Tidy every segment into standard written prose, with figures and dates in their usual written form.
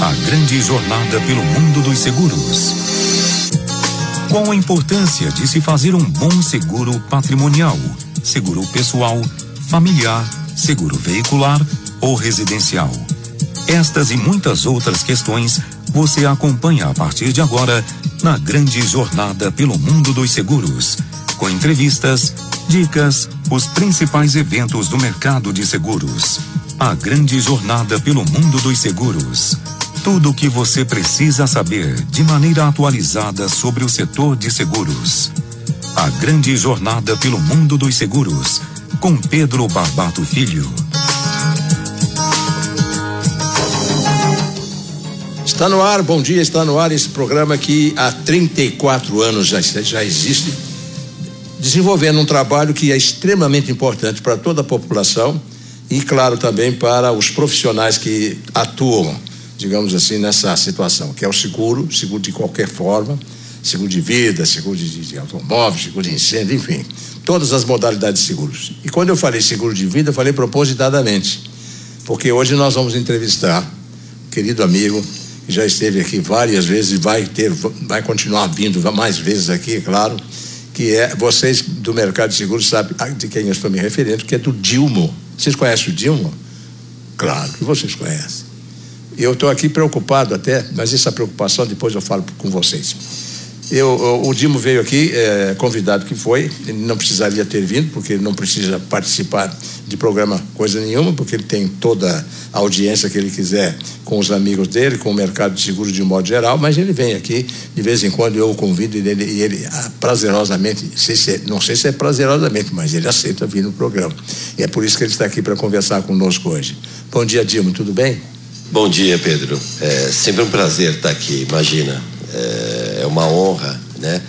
A grande jornada pelo mundo dos seguros. Qual a importância de se fazer um bom seguro patrimonial, seguro pessoal, familiar, seguro veicular ou residencial? Estas e muitas outras questões você acompanha a partir de agora na grande jornada pelo mundo dos seguros, com entrevistas, dicas, os principais eventos do mercado de seguros. A grande jornada pelo mundo dos seguros. Tudo o que você precisa saber de maneira atualizada sobre o setor de seguros. A grande jornada pelo mundo dos seguros, com Pedro Barbato Filho. Está no ar, bom dia, está no ar esse programa que há 34 anos já existe, desenvolvendo um trabalho que é extremamente importante para toda a população e, claro, também para os profissionais que atuam, digamos assim, nessa situação, que é o seguro de qualquer forma, seguro de vida, seguro de automóvel, seguro de incêndio, enfim, todas as modalidades de seguros. E quando eu falei seguro de vida, eu falei propositadamente, porque hoje nós vamos entrevistar um querido amigo que já esteve aqui várias vezes e vai continuar vindo mais vezes aqui, é claro, que é, vocês do mercado de seguros sabem de quem eu estou me referindo, que é do Dilmo. Vocês conhecem o Dilmo? Claro que vocês conhecem. Eu estou aqui preocupado até, mas essa preocupação depois eu falo com vocês. O Dilmo veio aqui, convidado que foi, ele não precisaria ter vindo, porque ele não precisa participar de programa coisa nenhuma, porque ele tem toda a audiência que ele quiser com os amigos dele, com o mercado de seguros de um modo geral, mas ele vem aqui, de vez em quando eu o convido e ele prazerosamente, não sei se é prazerosamente, mas ele aceita vir no programa. E é por isso que ele está aqui para conversar conosco hoje. Bom dia, Dilmo, tudo bem? Bom dia, Pedro. É sempre um prazer estar aqui, imagina. É uma honra, né?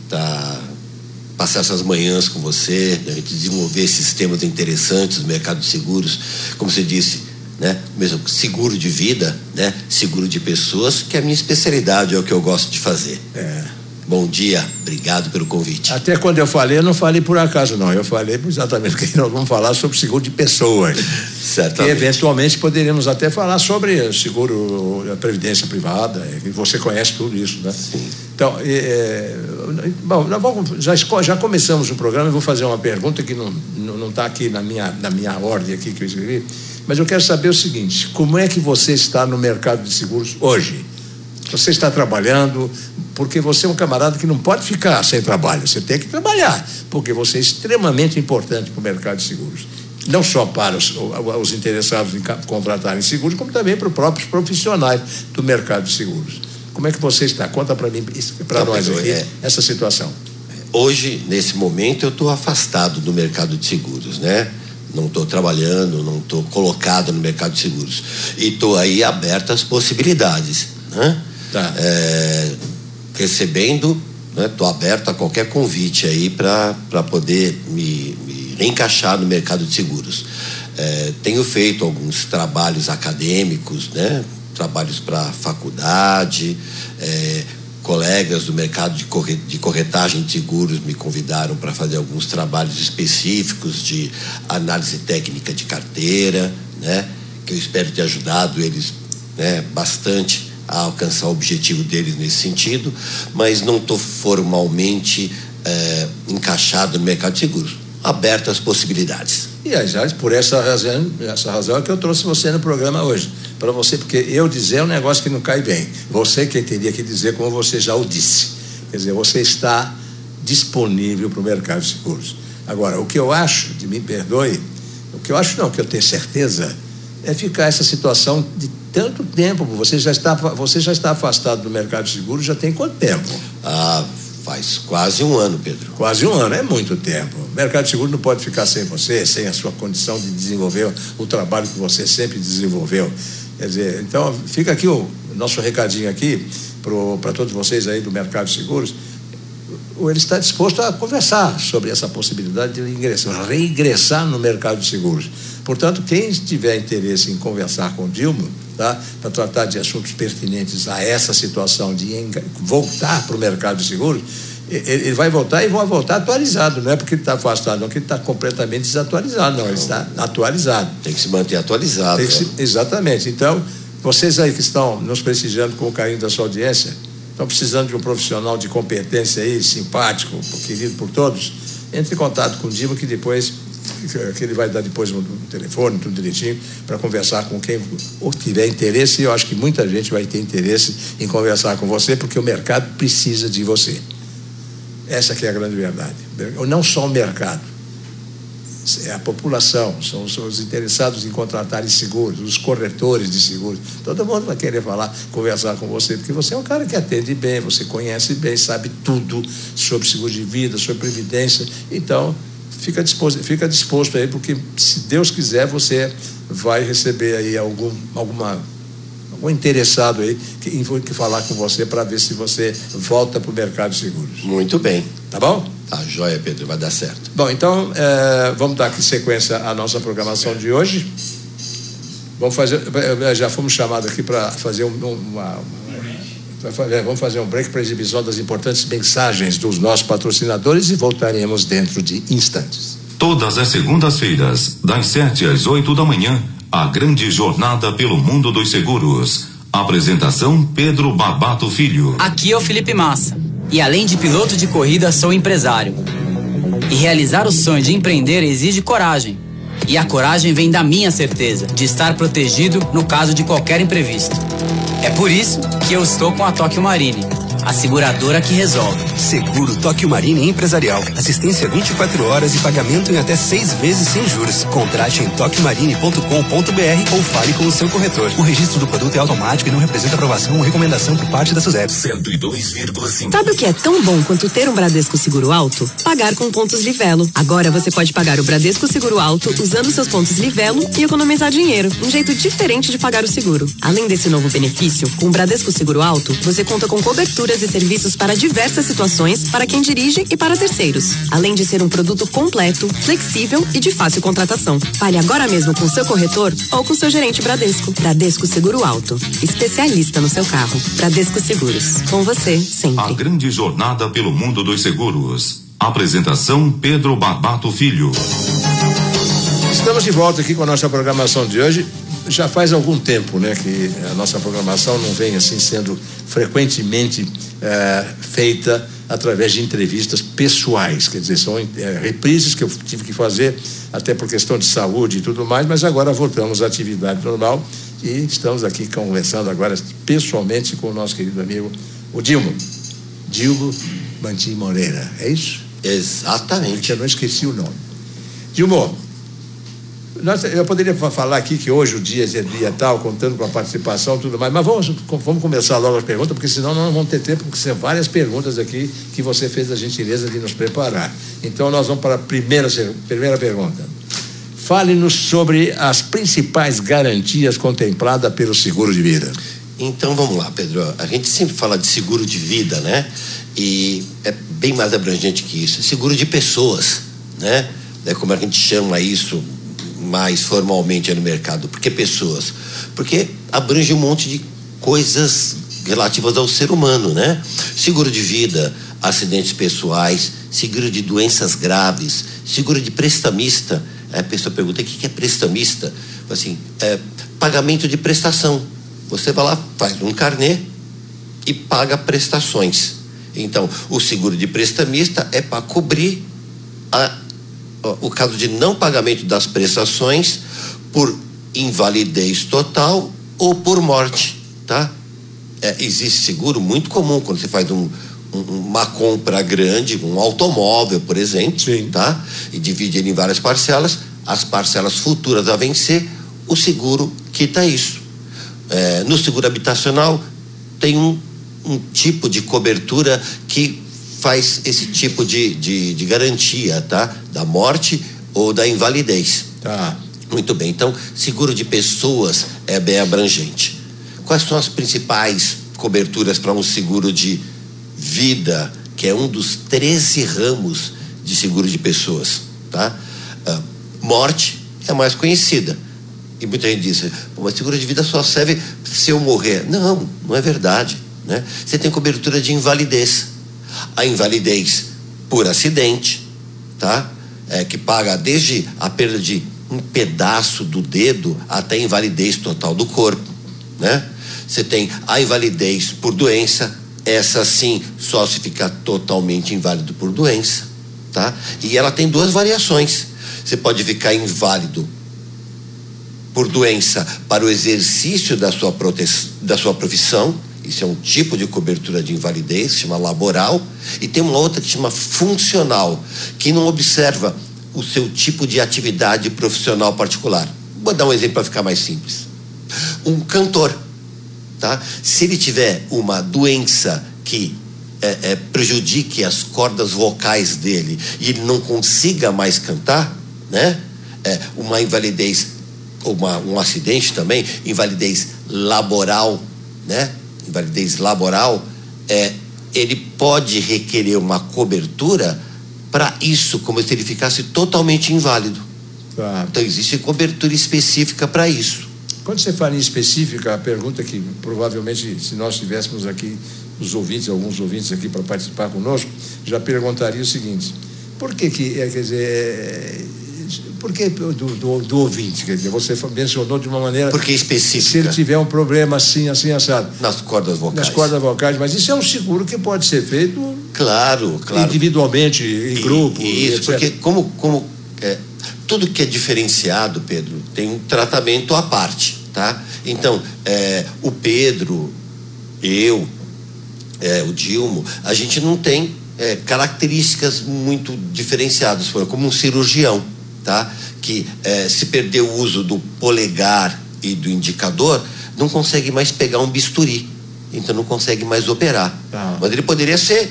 Passar essas manhãs com você, a gente desenvolver esses temas interessantes do mercado de seguros, como você disse, né? Mesmo seguro de vida, né? Seguro de pessoas, que é a minha especialidade, é o que eu gosto de fazer. Bom dia, obrigado pelo convite. Até quando eu falei, eu não falei por acaso não, eu falei exatamente que nós vamos falar sobre seguro de pessoas. Certamente. E eventualmente poderíamos até falar sobre seguro, a previdência privada, que você conhece tudo isso, né? Sim. Então, bom, já começamos o programa, eu vou fazer uma pergunta que não está aqui na minha ordem aqui que eu escrevi, mas eu quero saber o seguinte: como é que você está no mercado de seguros hoje? Você está trabalhando, porque você é um camarada que não pode ficar sem trabalho, você tem que trabalhar, porque você é extremamente importante para o mercado de seguros, não só para os interessados em contratarem seguros, como também para os próprios profissionais do mercado de seguros. Como é que você está? Conta para mim, para nós aqui, essa situação. Hoje, nesse momento, eu estou afastado do mercado de seguros, né? Não estou trabalhando, não estou colocado no mercado de seguros, e estou aí aberto às possibilidades, né? Tá. Recebendo, né? Estou aberto a qualquer convite aí para poder me reencaixar no mercado de seguros. Tenho feito alguns trabalhos acadêmicos, né? Trabalhos para faculdade, colegas do mercado de corretagem de seguros me convidaram para fazer alguns trabalhos específicos de análise técnica de carteira, né? Que eu espero ter ajudado eles, né? Bastante a alcançar o objetivo deles nesse sentido, mas não estou formalmente encaixado no mercado de seguros, aberto às possibilidades. E aliás, por essa razão é que eu trouxe você no programa hoje, para você, porque eu dizer é um negócio que não cai bem, você que teria que dizer como você já o disse, quer dizer, você está disponível para o mercado de seguros. Agora, o que eu acho, me perdoe, o que eu acho não, que eu tenho certeza, é ficar essa situação de tanto tempo. Você já está afastado do mercado de seguros já tem quanto tempo? Faz quase um ano, Pedro. Quase um ano, é muito tempo. O mercado de seguro não pode ficar sem você, sem a sua condição de desenvolver o trabalho que você sempre desenvolveu. Quer dizer, então fica aqui o nosso recadinho aqui para todos vocês aí do mercado de seguros. Ele está disposto a conversar sobre essa possibilidade de reingressar no mercado de seguros. Portanto, quem tiver interesse em conversar com o Dilmo, tá, para tratar de assuntos pertinentes a essa situação de voltar para o mercado de seguros, ele vai voltar e vai voltar atualizado. Não é porque ele está afastado, não, que ele está completamente desatualizado, não, ele está atualizado. Tem que se manter atualizado. Exatamente. Então, Vocês aí que estão nos prestigiando com o carinho da sua audiência, estão precisando de um profissional de competência aí, simpático, querido por todos, entre em contato com o Dilma, que depois, que ele vai dar depois no telefone, tudo direitinho, para conversar com quem tiver interesse. E eu acho que muita gente vai ter interesse em conversar com você, porque o mercado precisa de você. Essa que é a grande verdade. Não só o mercado, é a população, são os interessados em contratarem seguros, os corretores de seguros. Todo mundo vai querer conversar com você, porque você é um cara que atende bem, você conhece bem, sabe tudo sobre seguro de vida, sobre previdência. Então, fica disposto aí, porque se Deus quiser, você vai receber aí algum interessado aí que falar com você para ver se você volta para o mercado de seguros. Muito bem. Tá bom? Tá joia, Pedro, vai dar certo. Bom, então vamos dar aqui sequência à nossa programação de hoje. Já fomos chamados aqui para fazer vamos fazer um break para exibição das importantes mensagens dos nossos patrocinadores e voltaremos dentro de instantes. Todas as segundas-feiras, das 7 às 8 da manhã, a grande jornada pelo mundo dos seguros. Apresentação Pedro Barbato Filho. Aqui é o Felipe Massa. E além de piloto de corrida, sou empresário. E realizar o sonho de empreender exige coragem. E a coragem vem da minha certeza de estar protegido no caso de qualquer imprevisto. É por isso que eu estou com a Tóquio Marine, a seguradora que resolve. Seguro Tóquio Marine Empresarial. Assistência 24 horas e pagamento em até 6 vezes sem juros. Contrate em tokiomarine.com.br ou fale com o seu corretor. O registro do produto é automático e não representa aprovação ou recomendação por parte da SUSEP. 102,5. Sabe o que é tão bom quanto ter um Bradesco Seguro Alto? Pagar com pontos Livelo. Agora você pode pagar o Bradesco Seguro Alto usando seus pontos Livelo e economizar dinheiro. Um jeito diferente de pagar o seguro. Além desse novo benefício, com o Bradesco Seguro Alto, você conta com coberturas e serviços para diversas situações, para quem dirige e para terceiros. Além de ser um produto completo, flexível e de fácil contratação. Fale agora mesmo com seu corretor ou com seu gerente Bradesco. Bradesco Seguro Alto. Especialista no seu carro. Bradesco Seguros. Com você, sempre. A grande jornada pelo mundo dos seguros. Apresentação Pedro Barbato Filho. Estamos de volta aqui com a nossa programação de hoje. Já faz algum tempo, né, que a nossa programação não vem assim sendo frequentemente feita através de entrevistas pessoais, quer dizer, são reprises que eu tive que fazer até por questão de saúde e tudo mais, mas agora voltamos à atividade normal e estamos aqui conversando agora pessoalmente com o nosso querido amigo, o Dilma Mantim Moreira, é isso? Exatamente. Eu não esqueci o nome. Dilma, eu poderia falar aqui que hoje o dia é dia tal, contando com a participação e tudo mais, mas vamos começar logo as perguntas, porque senão não vamos ter tempo, porque são várias perguntas aqui que você fez a gentileza de nos preparar. Então nós vamos para a primeira pergunta. Fale-nos sobre as principais garantias contempladas pelo seguro de vida. Então vamos lá, Pedro. A gente sempre fala de seguro de vida, né? E é bem mais abrangente que isso. Seguro de pessoas, né? É como a gente chama isso mais formalmente no mercado. Por que pessoas? Porque abrange um monte de coisas relativas ao ser humano, né? Seguro de vida, acidentes pessoais, seguro de doenças graves, seguro de prestamista. A pessoa pergunta: o que é prestamista? Assim, pagamento de prestação. Você vai lá, faz um carnê e paga prestações. Então, o seguro de prestamista é para cobrir o caso de não pagamento das prestações por invalidez total ou por morte, tá? Existe seguro muito comum quando você faz uma compra grande, um automóvel, por exemplo. Sim. Tá? E divide ele em várias parcelas, as parcelas futuras a vencer, o seguro quita isso. No seguro habitacional tem um tipo de cobertura que faz esse tipo de garantia, tá? Da morte ou da invalidez. Tá. Muito bem. Então, seguro de pessoas é bem abrangente. Quais são as principais coberturas para um seguro de vida, que é um dos 13 ramos de seguro de pessoas, tá? Morte é a mais conhecida. E muita gente diz: mas seguro de vida só serve se eu morrer. Não é verdade, né? Você tem cobertura de invalidez. A invalidez por acidente, tá? Que paga desde a perda de um pedaço do dedo até a invalidez total do corpo. né? Você tem a invalidez por doença, essa sim só se ficar totalmente inválido por doença, tá? E ela tem 2 variações. Você pode ficar inválido por doença para o exercício da sua profissão. Isso é um tipo de cobertura de invalidez, que chama laboral, e tem uma outra que chama funcional, que não observa o seu tipo de atividade profissional particular. Vou dar um exemplo para ficar mais simples. Um cantor, tá? Se ele tiver uma doença que prejudique as cordas vocais dele e ele não consiga mais cantar, né? Uma invalidez, um acidente também, invalidez laboral, né? Invalidez laboral, ele pode requerer uma cobertura para isso, como se ele ficasse totalmente inválido. Tá. Então existe cobertura específica para isso. Quando você fala em específica, a pergunta que provavelmente, se nós tivéssemos aqui alguns ouvintes aqui para participar conosco, já perguntaria o seguinte: por que quer dizer, por que do ouvinte, quer dizer, você mencionou de uma maneira... Porque é específica. Se ele tiver um problema assim, assado. Nas cordas vocais. Nas cordas vocais, mas isso é um seguro que pode ser feito... Claro. Individualmente, em grupo, isso, etc. Porque como tudo que é diferenciado, Pedro, tem um tratamento à parte, tá? Então, o Pedro, eu, o Dilmo, a gente não tem características muito diferenciadas, como um cirurgião, tá? Que se perder o uso do polegar e do indicador, não consegue mais pegar um bisturi, então não consegue mais operar. Mas ele poderia ser,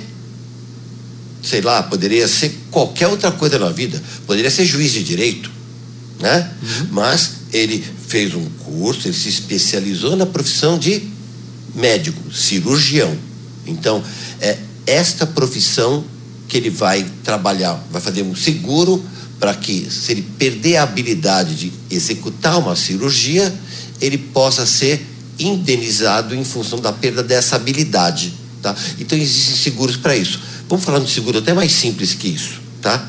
sei lá, poderia ser qualquer outra coisa na vida, poderia ser juiz de direito, né? Mas ele fez um curso, ele se especializou na profissão de médico, cirurgião. Então, esta profissão que ele vai trabalhar, vai fazer um seguro para que, se ele perder a habilidade de executar uma cirurgia, ele possa ser indenizado em função da perda dessa habilidade, tá? Então existem seguros para isso. Vamos falar de seguro até mais simples que isso, tá?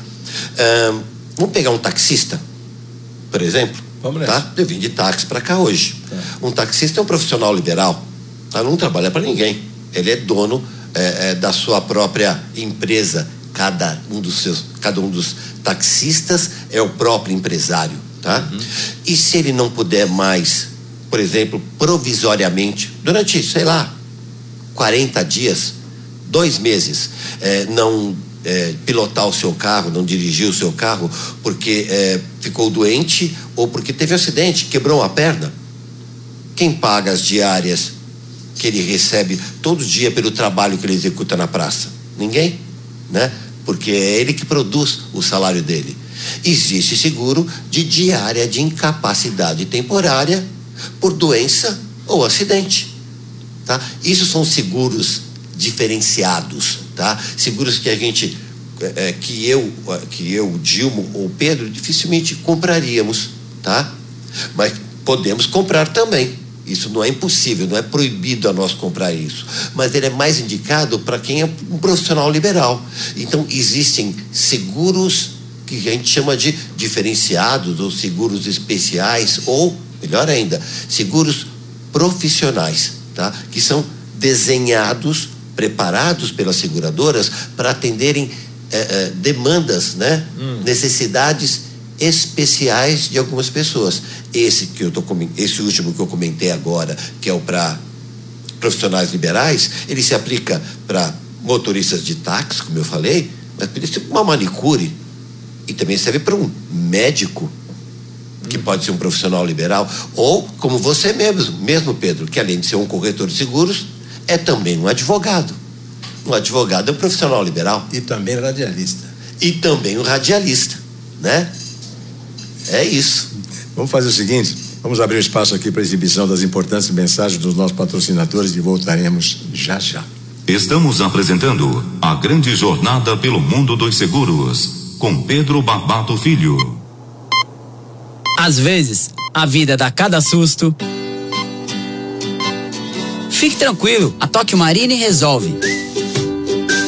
Vamos pegar um taxista, por exemplo. Vamos nessa. Tá? Eu vim de táxi para cá hoje. Um taxista é um profissional liberal, tá? Não trabalha para ninguém. Ele é dono da sua própria empresa. Cada um dos taxistas é o próprio empresário, tá? E se ele não puder mais, por exemplo, provisoriamente, durante, sei lá, 40 dias, 2 meses, não pilotar o seu carro, não dirigir o seu carro porque ficou doente ou porque teve um acidente, quebrou uma perna, quem paga as diárias que ele recebe todo dia pelo trabalho que ele executa na praça? Ninguém, né? Porque é ele que produz o salário dele. Existe seguro de diária de incapacidade temporária por doença ou acidente, tá? Isso são seguros diferenciados, tá? Seguros que a gente, que eu, Dilmo ou Pedro dificilmente compraríamos, tá? Mas podemos comprar também. Isso não é impossível, não é proibido a nós comprar isso, mas ele é mais indicado para quem é um profissional liberal. Então existem seguros que a gente chama de diferenciados ou seguros especiais, ou melhor ainda, seguros profissionais, tá? Que são desenhados, preparados pelas seguradoras para atenderem demandas, né? Necessidades especiais de algumas pessoas. Esse último que eu comentei agora, que é o para profissionais liberais, ele se aplica para motoristas de táxi, como eu falei, mas pode ser uma manicure, e também serve para um médico, que pode ser um profissional liberal, ou como você mesmo, Pedro, que além de ser um corretor de seguros, é também um advogado. Um advogado é um profissional liberal. E também radialista. E também um radialista, né? É isso. Vamos fazer o seguinte, vamos abrir um espaço aqui para exibição das importantes mensagens dos nossos patrocinadores e voltaremos já já. Estamos apresentando a grande jornada pelo mundo dos seguros, com Pedro Barbato Filho. Às vezes, a vida dá cada susto. Fique tranquilo, a Tóquio Marine resolve.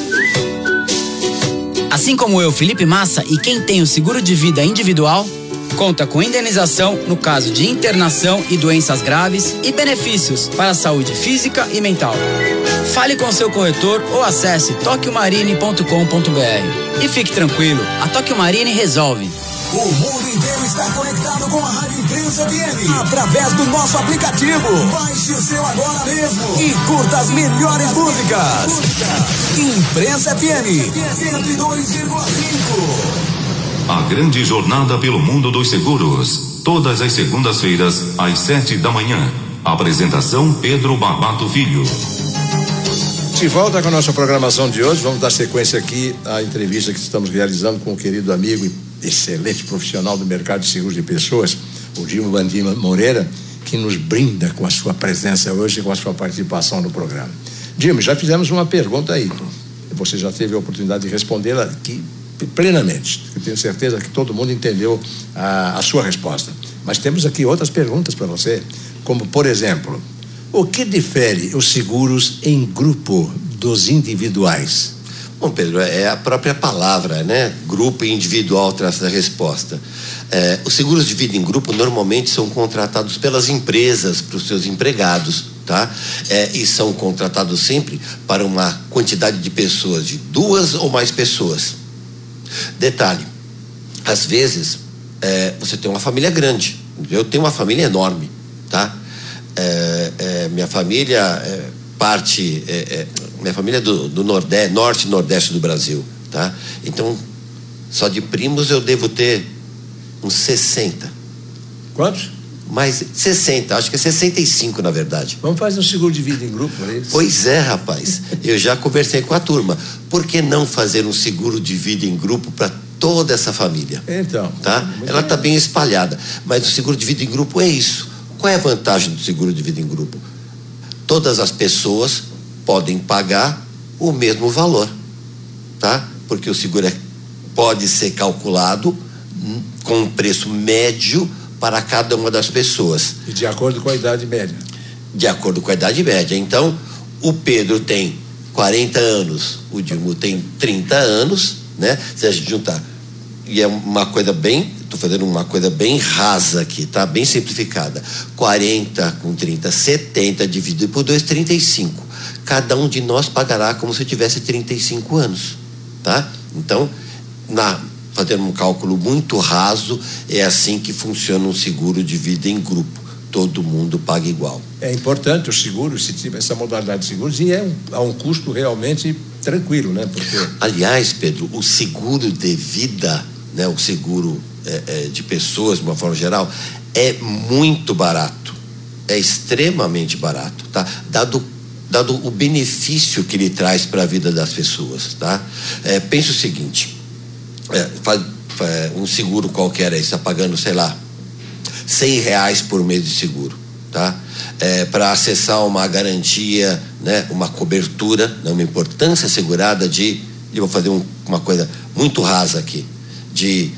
Assim como eu, Felipe Massa, e quem tem o seguro de vida individual, Conta com indenização no caso de internação e doenças graves e benefícios para a saúde física e mental. Fale com seu corretor ou acesse tokiomarine.com.br. E fique tranquilo, a Tokio Marine resolve. O mundo inteiro está conectado com a Rádio Imprensa FM através do nosso aplicativo. Baixe o seu agora mesmo e curta as melhores músicas. Imprensa FM 102,5. A grande jornada pelo mundo dos seguros. Todas as segundas-feiras, às 7 da manhã. Apresentação Pedro Barbato Filho. De volta com a nossa programação de hoje, vamos dar sequência aqui à entrevista que estamos realizando com o querido amigo e excelente profissional do mercado de seguros de pessoas, o Dilma Bandima Moreira, que nos brinda com a sua presença hoje e com a sua participação no programa. Dilma, já fizemos uma pergunta aí, você já teve a oportunidade de respondê-la aqui plenamente. Eu tenho certeza que todo mundo entendeu a sua resposta, mas temos aqui outras perguntas para você, como por exemplo, o que difere os seguros em grupo dos individuais? Bom, Pedro, é a própria palavra, né? Grupo e individual traz a resposta. Os seguros de vida em grupo normalmente são contratados pelas empresas para os seus empregados, tá? E são contratados sempre para uma quantidade de pessoas, de 2 ou mais pessoas. Detalhe, às vezes você tem uma família grande, eu tenho uma família enorme, tá? Minha família minha família é do Nordeste, Norte e Nordeste do Brasil, tá? Então, só de primos eu devo ter uns 60. Quantos? Mais 60, acho que é 65 na verdade. Vamos fazer um seguro de vida em grupo para eles? Pois é, rapaz, eu já conversei com a turma. Por que não fazer um seguro de vida em grupo para toda essa família? Então. Tá? Ela está bem espalhada, mas o seguro de vida em grupo é isso. Qual é a vantagem do seguro de vida em grupo? Todas as pessoas podem pagar o mesmo valor, tá? Porque o seguro pode ser calculado com um preço médio para cada uma das pessoas. E de acordo com a idade média. De acordo com a idade média. Então, o Pedro tem 40 anos, o Dilma tem 30 anos, né? Se a gente juntar, e é uma coisa bem, estou fazendo uma coisa bem rasa aqui, tá? Bem simplificada. 40 com 30, 70 dividido por 2, 35. Cada um de nós pagará como se tivesse 35 anos, tá? Então, fazendo um cálculo muito raso, é assim que funciona um seguro de vida em grupo. Todo mundo paga igual. É importante o seguro, essa modalidade de seguros, e a um custo realmente tranquilo, né? Porque... Aliás, Pedro, o seguro de vida, né? O seguro de pessoas, de uma forma geral, é muito barato. É extremamente barato, tá? Dado o benefício que ele traz para a vida das pessoas, tá? Pense o seguinte, um seguro qualquer aí, está pagando, sei lá, R$100 por mês de seguro, tá? Para acessar uma garantia, né? Uma cobertura, né? Uma importância assegurada eu vou fazer uma coisa muito rasa aqui, de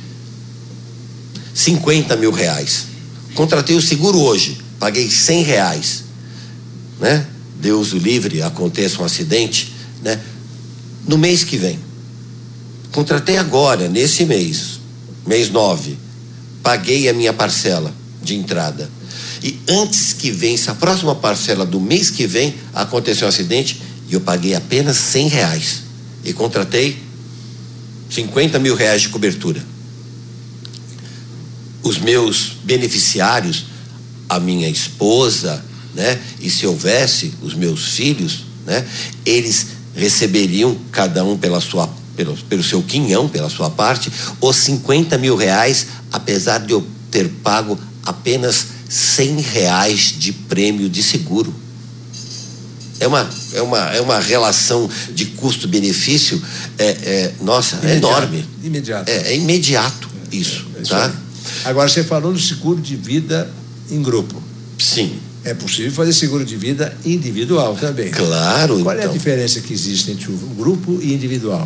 R$50 mil. Contratei o seguro hoje, paguei R$100, né? Deus o livre, aconteça um acidente, né? No mês que vem, contratei agora, nesse mês 9, paguei a minha parcela de entrada, e antes que vença a próxima parcela do mês que vem, aconteceu um acidente e eu paguei apenas R$100 e contratei R$50 mil de cobertura. Os meus beneficiários, a minha esposa, né? E se houvesse os meus filhos, né? Eles receberiam cada um pelo seu quinhão, pela sua parte, os R$50 mil, apesar de eu ter pago apenas R$100 de prêmio de seguro. É uma relação de custo-benefício, nossa, é enorme. Imediato. É imediato isso, tá? Aí. Agora, você falou no seguro de vida em grupo. Sim. É possível fazer seguro de vida individual também. Claro. Qual é a diferença que existe entre o grupo e individual?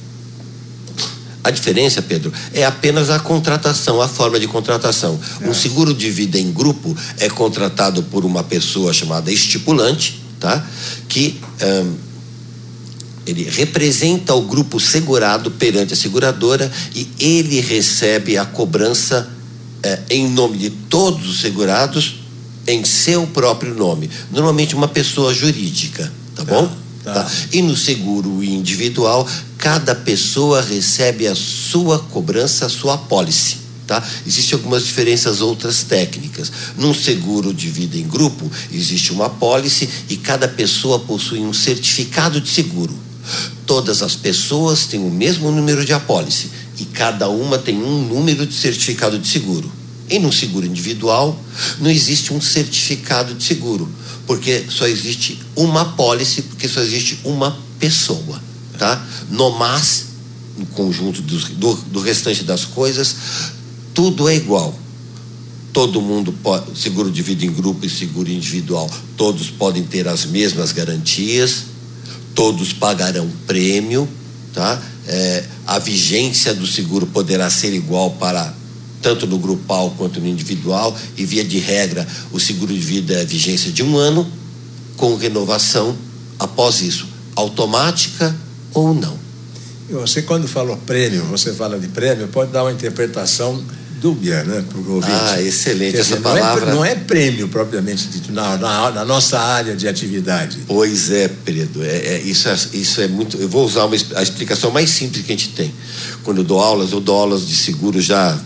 A diferença, Pedro, é apenas a contratação, a forma de contratação. Um seguro de vida em grupo é contratado por uma pessoa chamada estipulante, tá? Que ele representa o grupo segurado perante a seguradora e ele recebe a cobrança em nome de todos os segurados, em seu próprio nome. Normalmente uma pessoa jurídica, tá bom? Tá. E no seguro individual, cada pessoa recebe a sua cobrança, a sua apólice, tá? Existem algumas diferenças, outras técnicas. Num seguro de vida em grupo, existe uma apólice e cada pessoa possui um certificado de seguro. Todas as pessoas têm o mesmo número de apólice e cada uma tem um número de certificado de seguro. Em um seguro individual, não existe um certificado de seguro, porque só existe uma apólice, porque só existe uma pessoa, tá? No mas, no conjunto do restante das coisas, tudo é igual. Todo mundo pode, seguro de vida em grupo e seguro individual, todos podem ter as mesmas garantias, todos pagarão prêmio, tá? A vigência do seguro poderá ser igual para tanto no grupal quanto no individual, e via de regra o seguro de vida é vigência de 1 ano, com renovação após isso, automática ou não. E você, quando falou prêmio, você fala de prêmio, pode dar uma interpretação dúbia, né, para o ouvinte. Excelente essa palavra. Não é prêmio propriamente dito na nossa área de atividade. Pois é, Pedro, isso é muito. Eu vou usar a explicação mais simples que a gente tem. Quando eu dou aulas de seguro já,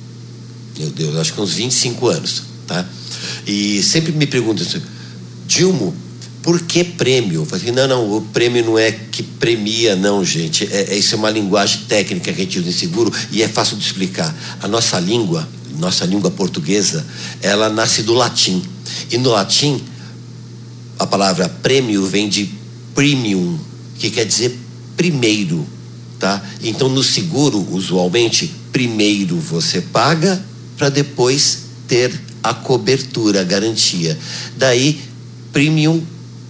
meu Deus, acho que uns 25 anos, tá? E sempre me perguntam assim, Dilmo, por que prêmio? Eu falei, não, o prêmio não é que premia, não, gente. Isso é uma linguagem técnica que a gente usa em seguro e é fácil de explicar. A nossa língua portuguesa, ela nasce do latim. E no latim, a palavra prêmio vem de premium, que quer dizer primeiro, tá? Então, no seguro, usualmente, primeiro você paga para depois ter a cobertura, a garantia. Daí, premium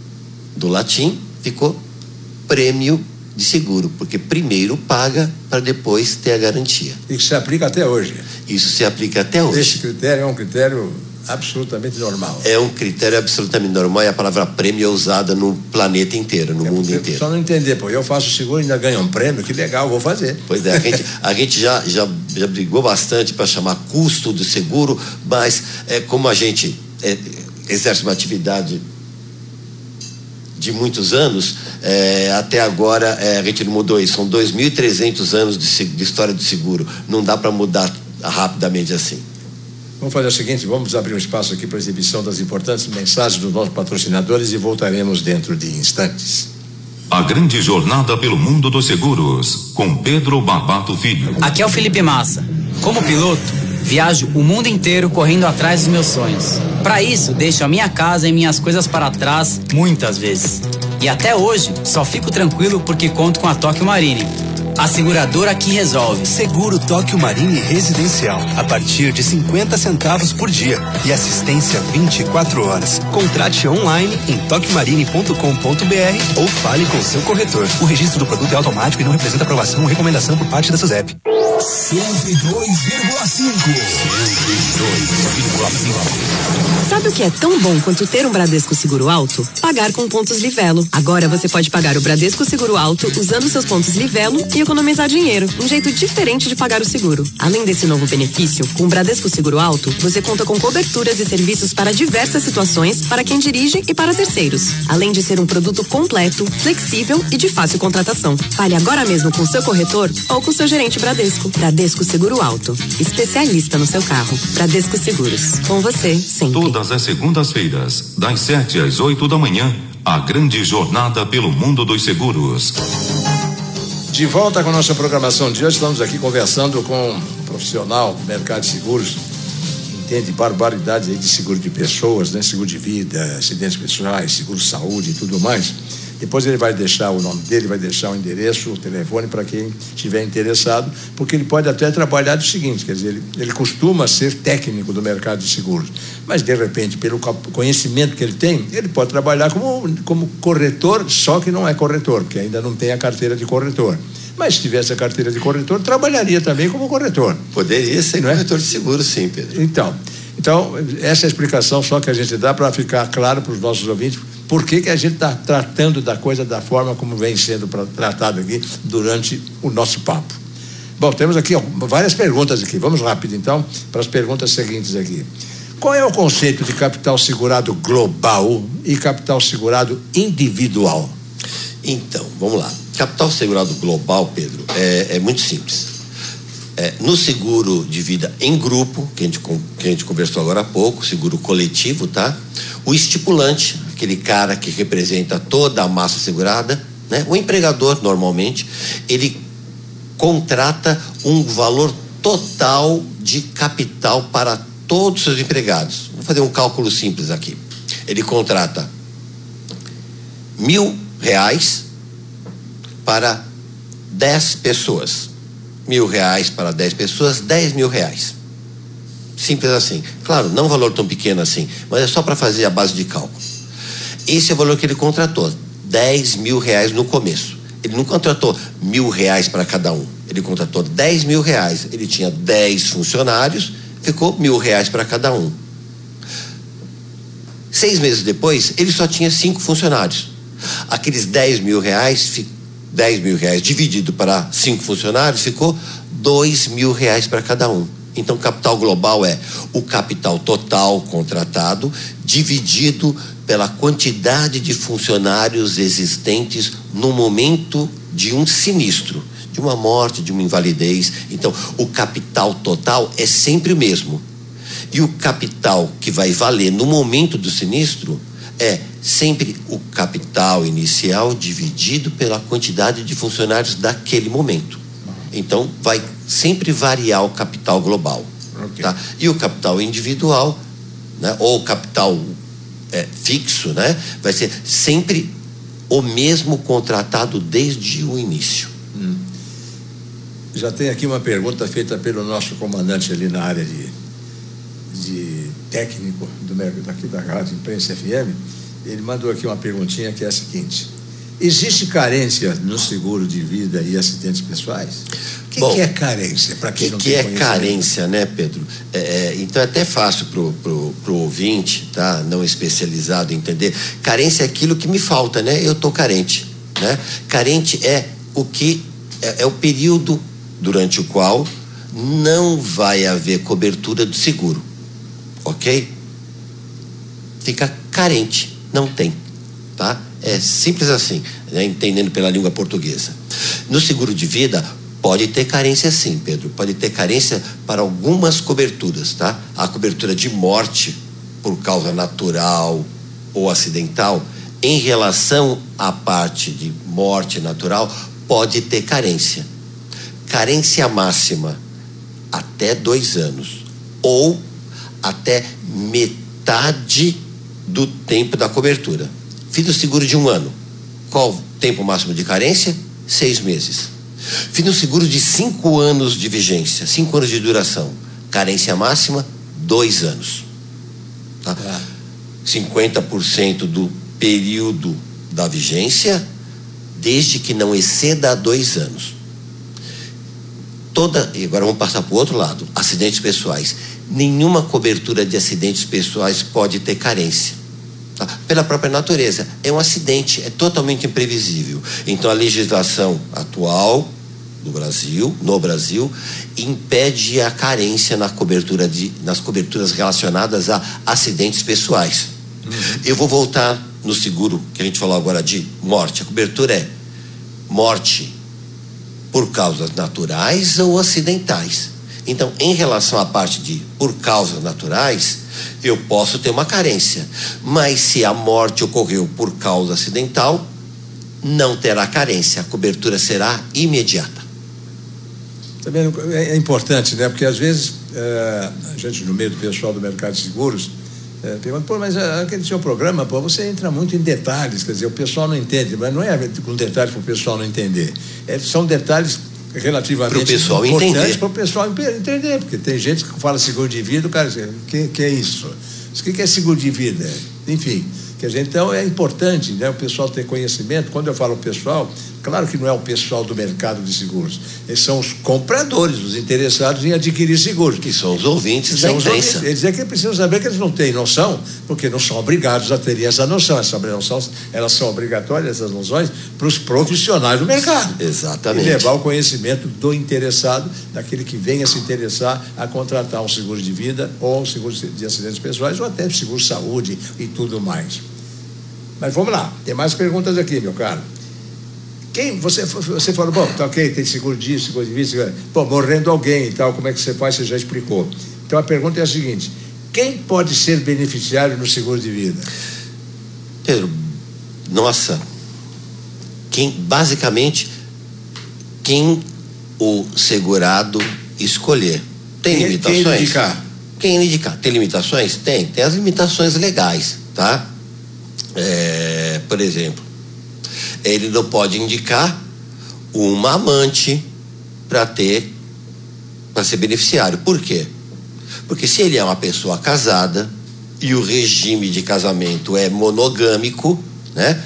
do latim ficou prêmio de seguro, porque primeiro paga para depois ter a garantia. E que se aplica até hoje. Isso se aplica até hoje. Esse critério é um critério absolutamente normal. É um critério absolutamente normal e a palavra prêmio é usada no planeta inteiro, no mundo inteiro. Só não entender, pô, eu faço seguro e ainda ganho um prêmio, que legal, vou fazer. Pois é, a gente já brigou bastante para chamar custo do seguro, mas como a gente exerce uma atividade de muitos anos, até agora a gente não mudou isso. São 2.300 anos de história do seguro. Não dá para mudar rapidamente assim. Vamos fazer o seguinte, vamos abrir um espaço aqui para a exibição das importantes mensagens dos nossos patrocinadores e voltaremos dentro de instantes. A grande jornada pelo mundo dos seguros, com Pedro Barbato Filho. Aqui é o Felipe Massa. Como piloto, viajo o mundo inteiro correndo atrás dos meus sonhos. Para isso, deixo a minha casa e minhas coisas para trás muitas vezes. E até hoje, só fico tranquilo porque conto com a Tóquio Marine, a seguradora que resolve. Seguro Tóquio Marine Residencial, a partir de 50 centavos por dia e assistência 24 horas. Contrate online em tokiomarine.com.br ou fale com seu corretor. O registro do produto é automático e não representa aprovação ou recomendação por parte da SUSEP. 102,5. Sabe o que é tão bom quanto ter um Bradesco Seguro Alto? Pagar com pontos Livelo. Agora você pode pagar o Bradesco Seguro Alto usando seus pontos Livelo e economizar dinheiro. Um jeito diferente de pagar o seguro. Além desse novo benefício, com o Bradesco Seguro Alto, você conta com coberturas e serviços para diversas situações, para quem dirige e para terceiros. Além de ser um produto completo, flexível e de fácil contratação. Fale agora mesmo com seu corretor ou com seu gerente Bradesco. Bradesco Seguro Alto. Especialista no seu carro. Bradesco Seguros. Com você, sempre. Todas as segundas-feiras, das 7 às 8 da manhã, a grande jornada pelo mundo dos seguros. De volta com a nossa programação de hoje, estamos aqui conversando com um profissional do mercado de seguros que entende barbaridade aí de seguro de pessoas, né? Seguro de vida, acidentes pessoais, seguro de saúde e tudo mais. Depois ele vai deixar o nome dele, vai deixar o endereço, o telefone para quem estiver interessado, porque ele pode até trabalhar do seguinte, quer dizer, ele costuma ser técnico do mercado de seguros, mas de repente, pelo conhecimento que ele tem, ele pode trabalhar como corretor, só que não é corretor, porque ainda não tem a carteira de corretor. Mas se tivesse a carteira de corretor, trabalharia também como corretor. Poderia ser corretor de seguro, sim, Pedro. Então, essa é a explicação só que a gente dá para ficar claro para os nossos ouvintes por que a gente está tratando da coisa da forma como vem sendo tratado aqui durante o nosso papo. Bom, temos aqui várias perguntas aqui. Vamos rápido, então, para as perguntas seguintes aqui. Qual é o conceito de capital segurado global e capital segurado individual? Então, vamos lá. Capital segurado global, Pedro, é muito simples. No seguro de vida em grupo, que a gente conversou agora há pouco, seguro coletivo, tá? O estipulante, aquele cara que representa toda a massa segurada, né? O empregador, normalmente, ele contrata um valor total de capital para todos os seus empregados. Vou fazer um cálculo simples aqui. Ele contrata R$1.000 para 10 pessoas. R$1.000 para 10 pessoas, R$10.000. Simples assim. Claro, não um valor tão pequeno assim, mas é só para fazer a base de cálculo. Esse é o valor que ele contratou, R$10.000 no começo. Ele não contratou R$1.000 para cada um. Ele contratou R$10.000. Ele tinha 10 funcionários, ficou R$1.000 para cada um. 6 meses depois, ele só tinha 5 funcionários. Aqueles R$10.000 dividido para 5 funcionários, ficou R$2.000 para cada um. Então, capital global é o capital total contratado dividido pela quantidade de funcionários existentes no momento de um sinistro, de uma morte, de uma invalidez. Então, o capital total é sempre o mesmo. E o capital que vai valer no momento do sinistro é sempre o capital inicial dividido pela quantidade de funcionários daquele momento. Então, vai sempre variar o capital global. Okay. Tá? E o capital individual, né, ou capital fixo, né, vai ser sempre o mesmo contratado desde o início. Já tem aqui uma pergunta feita pelo nosso comandante ali na área de técnico daqui da Rádio Imprensa FM. Ele mandou aqui uma perguntinha que é a seguinte: existe carência no seguro de vida e acidentes pessoais? O que é carência? Para quem não tem conhecimento? O que é carência, né, Pedro? Então é até fácil pro ouvinte, tá? Não especializado, entender. Carência é aquilo que me falta, né? Eu tô carente, né? Carente é o que é o período durante o qual não vai haver cobertura do seguro, ok? Fica carente, não tem, tá? É simples assim, né? Entendendo pela língua portuguesa. No seguro de vida pode ter carência sim, Pedro, pode ter carência para algumas coberturas, tá? A cobertura de morte por causa natural ou acidental, em relação à parte de morte natural, pode ter carência. Carência máxima até 2 anos ou até metade do tempo da cobertura. Fiz o seguro de 1 ano. Qual o tempo máximo de carência? 6 meses. Fiz um seguro de 5 anos de vigência, 5 anos de duração. Carência máxima, 2 anos. Tá? 50% do período da vigência, desde que não exceda 2 anos. E agora vamos passar para o outro lado. Acidentes pessoais. Nenhuma cobertura de acidentes pessoais pode ter carência. Tá? Pela própria natureza. É um acidente, é totalmente imprevisível. Então a legislação atual no Brasil, impede a carência nas coberturas relacionadas a acidentes pessoais. Eu vou voltar no seguro que a gente falou agora de morte. A cobertura é morte por causas naturais ou acidentais. Então, em relação à parte de por causas naturais, eu posso ter uma carência, mas se a morte ocorreu por causa acidental, não terá carência, a cobertura será imediata. Também é importante, né? Porque às vezes a gente no meio do pessoal do mercado de seguros pergunta, pô, mas aquele seu programa, pô, você entra muito em detalhes, quer dizer, o pessoal não entende, mas não é com detalhes para o pessoal não entender, são detalhes relativamente importantes para o pessoal entender, porque tem gente que fala seguro de vida, o cara diz, que é isso? O que é seguro de vida? Enfim, quer dizer, então é importante, né, o pessoal ter conhecimento. Quando eu falo pessoal, Claro que não é o pessoal do mercado de seguros, eles são os compradores, os interessados em adquirir seguros. Que são os ouvintes da imprensa. Eles é que precisam saber que eles não têm noção, porque não são obrigados a ter essa noção. Elas são obrigatórias, essas noções, para os profissionais do mercado. Exatamente. E levar o conhecimento do interessado, daquele que venha se interessar a contratar um seguro de vida, ou um seguro de acidentes pessoais, ou até seguro de saúde e tudo mais. Mas vamos lá, tem mais perguntas aqui, meu caro. Você falou, bom, tá ok, tem seguro disso, seguro de vida, pô, morrendo alguém e tal, como é que você faz? Você já explicou. Então a pergunta é a seguinte: quem pode ser beneficiário no seguro de vida? Pedro, nossa, basicamente, quem o segurado escolher. Tem limitações? Quem indicar? Quem indicar? Tem limitações? Tem as limitações legais, tá? Por exemplo, ele não pode indicar uma amante para ser beneficiário. Por quê? Porque se ele é uma pessoa casada e o regime de casamento é monogâmico, né?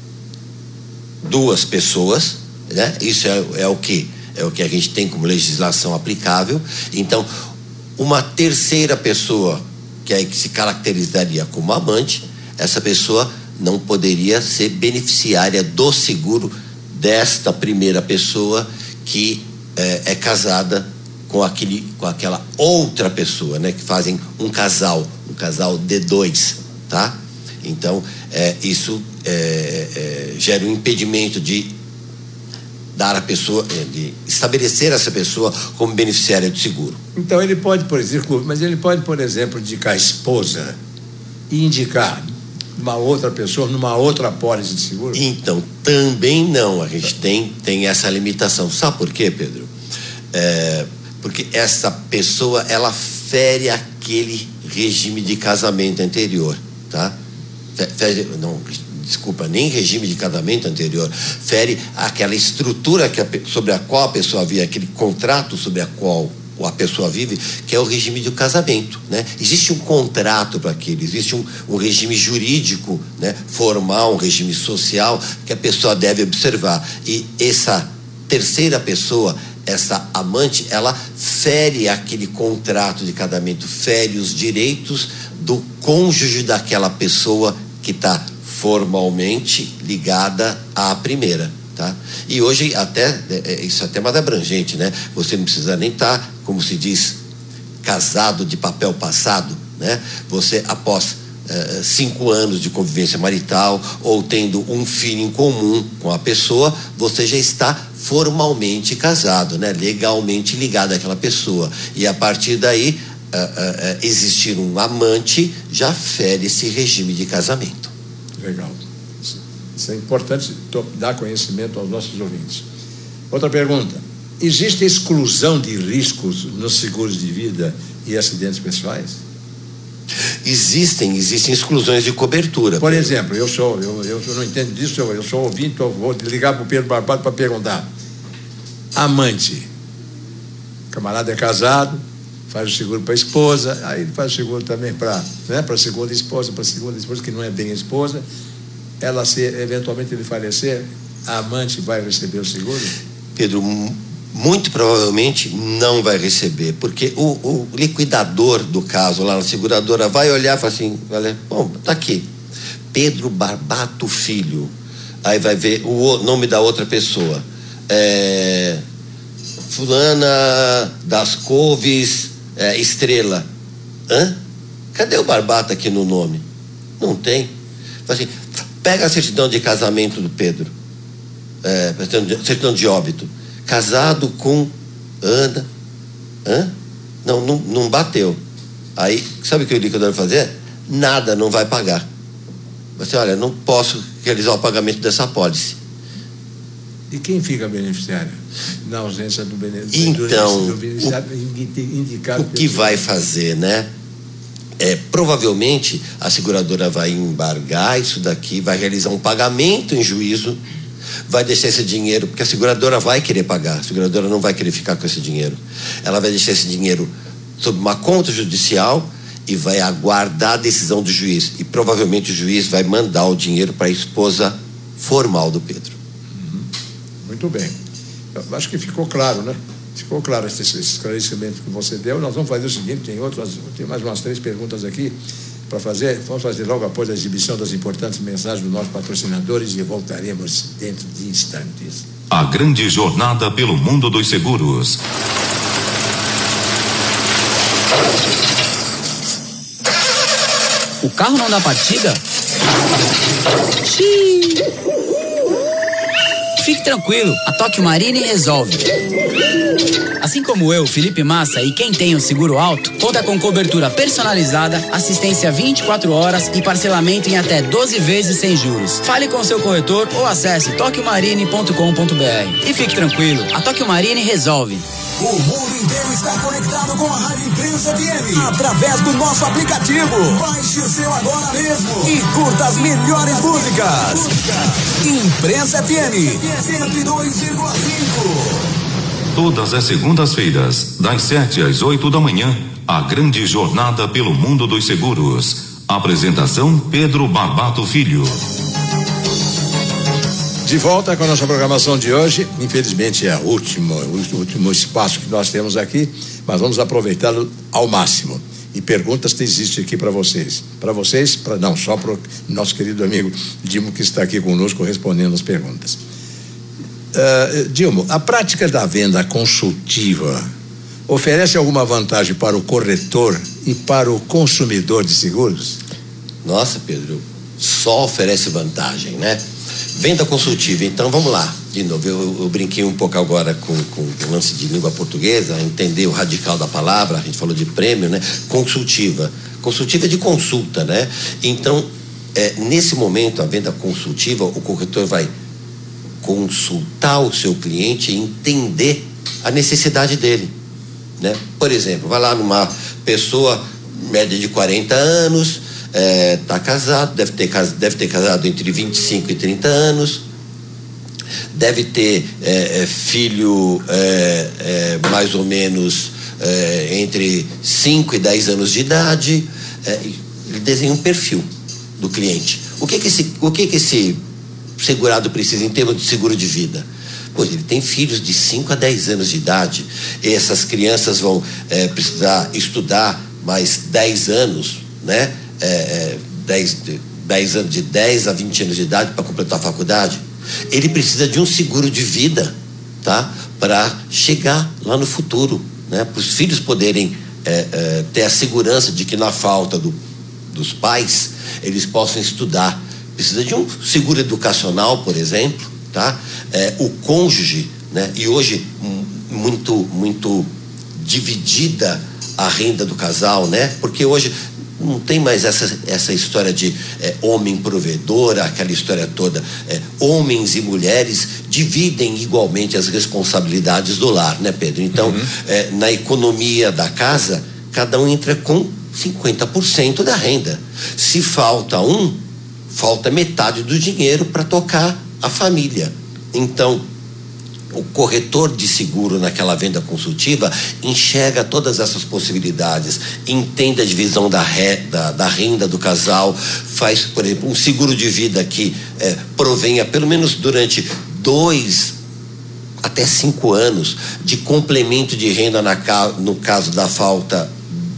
2 pessoas, né? Isso é o que a gente tem como legislação aplicável. Então, uma terceira pessoa que se caracterizaria como amante, essa pessoa não poderia ser beneficiária do seguro desta primeira pessoa que é casada com aquela outra pessoa, né? Que fazem um casal de 2, tá? Então, isso gera um impedimento de dar a pessoa, de estabelecer essa pessoa como beneficiária do seguro. Então ele pode, por exemplo, indicar a esposa e indicar uma outra pessoa numa outra apólice de seguro? Então, também não. A gente tem essa limitação. Sabe por quê, Pedro? Porque essa pessoa, ela fere aquele regime de casamento anterior, tá? Nem regime de casamento anterior, fere aquela estrutura sobre a qual a pessoa vive, aquele contrato sobre a qual a pessoa vive, que é o regime do casamento, né? Existe um contrato para aquilo, existe um regime jurídico, né? Formal, um regime social que a pessoa deve observar, e essa terceira pessoa, essa amante, ela fere aquele contrato de casamento, fere os direitos do cônjuge daquela pessoa que está formalmente ligada à primeira, tá? E hoje isso é até mais abrangente, né? Você não precisa nem estar, como se diz, casado de papel passado, né? Você, após 5 anos de convivência marital ou tendo um filho em comum com a pessoa, você já está formalmente casado, né? Legalmente ligado àquela pessoa, e a partir daí existir um amante já fere esse regime de casamento. Legal. Isso é importante dar conhecimento aos nossos ouvintes. Outra pergunta: existe exclusão de riscos nos seguros de vida e acidentes pessoais? Existem exclusões de cobertura. Por exemplo, eu não entendo disso, eu sou ouvinte, vou ligar para o Pedro Barbato para perguntar. Amante, camarada é casado, faz o seguro para a esposa, aí ele faz o seguro também para a segunda esposa, que não é bem a esposa. Ela, se eventualmente ele falecer, a amante vai receber o seguro? Pedro, muito provavelmente não vai receber, porque o liquidador do caso lá na seguradora vai olhar e falar assim: bom, tá aqui, Pedro Barbato Filho, aí vai ver o nome da outra pessoa, fulana das Couves Estrela. Cadê o Barbato aqui no nome? Não tem. Fala assim: pega a certidão de casamento do Pedro, certidão de óbito, casado com Ana. Não bateu. Aí, sabe o que o liquidador vai fazer? Nada, não vai pagar. Você, olha, não posso realizar o pagamento dessa apólice. E quem fica beneficiário na ausência do beneficiário? Então, indicado, o que vai fazer, né? Provavelmente a seguradora vai embargar isso daqui, vai realizar um pagamento em juízo, vai deixar esse dinheiro, porque a seguradora vai querer pagar, a seguradora não vai querer ficar com esse dinheiro. Ela vai deixar esse dinheiro sob uma conta judicial e vai aguardar a decisão do juiz, e provavelmente o juiz vai mandar o dinheiro para a esposa formal do Pedro. Muito bem. Eu acho que ficou claro, né? Ficou claro esse esclarecimento que você deu. Nós vamos fazer o seguinte, tem mais umas 3 perguntas aqui para fazer. Vamos fazer logo após a exibição das importantes mensagens dos nossos patrocinadores e voltaremos dentro de instantes. A grande jornada pelo mundo dos seguros. O carro não dá partida? Xiii. Fique tranquilo, a Tóquio Marine resolve. Assim como eu, Felipe Massa e quem tem o seguro alto, conta com cobertura personalizada, assistência 24 horas e parcelamento em até 12 vezes sem juros. Fale com seu corretor ou acesse tokyomarine.com.br. E fique tranquilo, a Tóquio Marine resolve. O mundo inteiro está conectado com a Rádio Imprensa FM através do nosso aplicativo. Baixe o seu agora mesmo e curta as melhores músicas. Imprensa FM 102,5. Todas as segundas-feiras, das 7 às 8 da manhã, a grande jornada pelo mundo dos seguros. Apresentação Pedro Barbato Filho. De volta com a nossa programação de hoje. Infelizmente é o último espaço que nós temos aqui, mas vamos aproveitá-lo ao máximo. E perguntas existem aqui para vocês. Não só para o nosso querido amigo Dilmo, que está aqui conosco respondendo as perguntas. Dilmo, a prática da venda consultiva oferece alguma vantagem para o corretor e para o consumidor de seguros? Nossa, Pedro, só oferece vantagem, né? Venda consultiva, então vamos lá, de novo, eu brinquei um pouco agora com o lance de língua portuguesa, entender o radical da palavra, a gente falou de prêmio, né? Consultiva é de consulta, né? Então, nesse momento, a venda consultiva, o corretor vai consultar o seu cliente e entender a necessidade dele, né? Por exemplo, vai lá numa pessoa média de 40 anos, tá casado, deve ter casado entre 25 e 30 anos, deve ter filho mais ou menos entre 5 e 10 anos de idade. Ele desenha um perfil do cliente. O que que esse segurado precisa em termos de seguro de vida? Pois ele tem filhos de 5 a 10 anos de idade, e essas crianças vão precisar estudar mais 10 anos, né? 10 anos, de 10 a 20 anos de idade para completar a faculdade. Ele precisa de um seguro de vida, tá? Para chegar lá no futuro, né? Para os filhos poderem ter a segurança de que na falta dos pais eles possam estudar. Precisa de um seguro educacional, por exemplo, tá? O cônjuge, né? E hoje muito dividida a renda do casal, né? Porque hoje não tem mais essa história de homem provedor, aquela história toda. Homens e mulheres dividem igualmente as responsabilidades do lar, né, Pedro? Então, na economia da casa, cada um entra com 50% da renda. Se falta falta metade do dinheiro para tocar a família. Então, o corretor de seguro naquela venda consultiva enxerga todas essas possibilidades, entende a divisão da renda do casal, faz, por exemplo, um seguro de vida que provenha pelo menos durante 2 até 5 anos de complemento de renda no caso da falta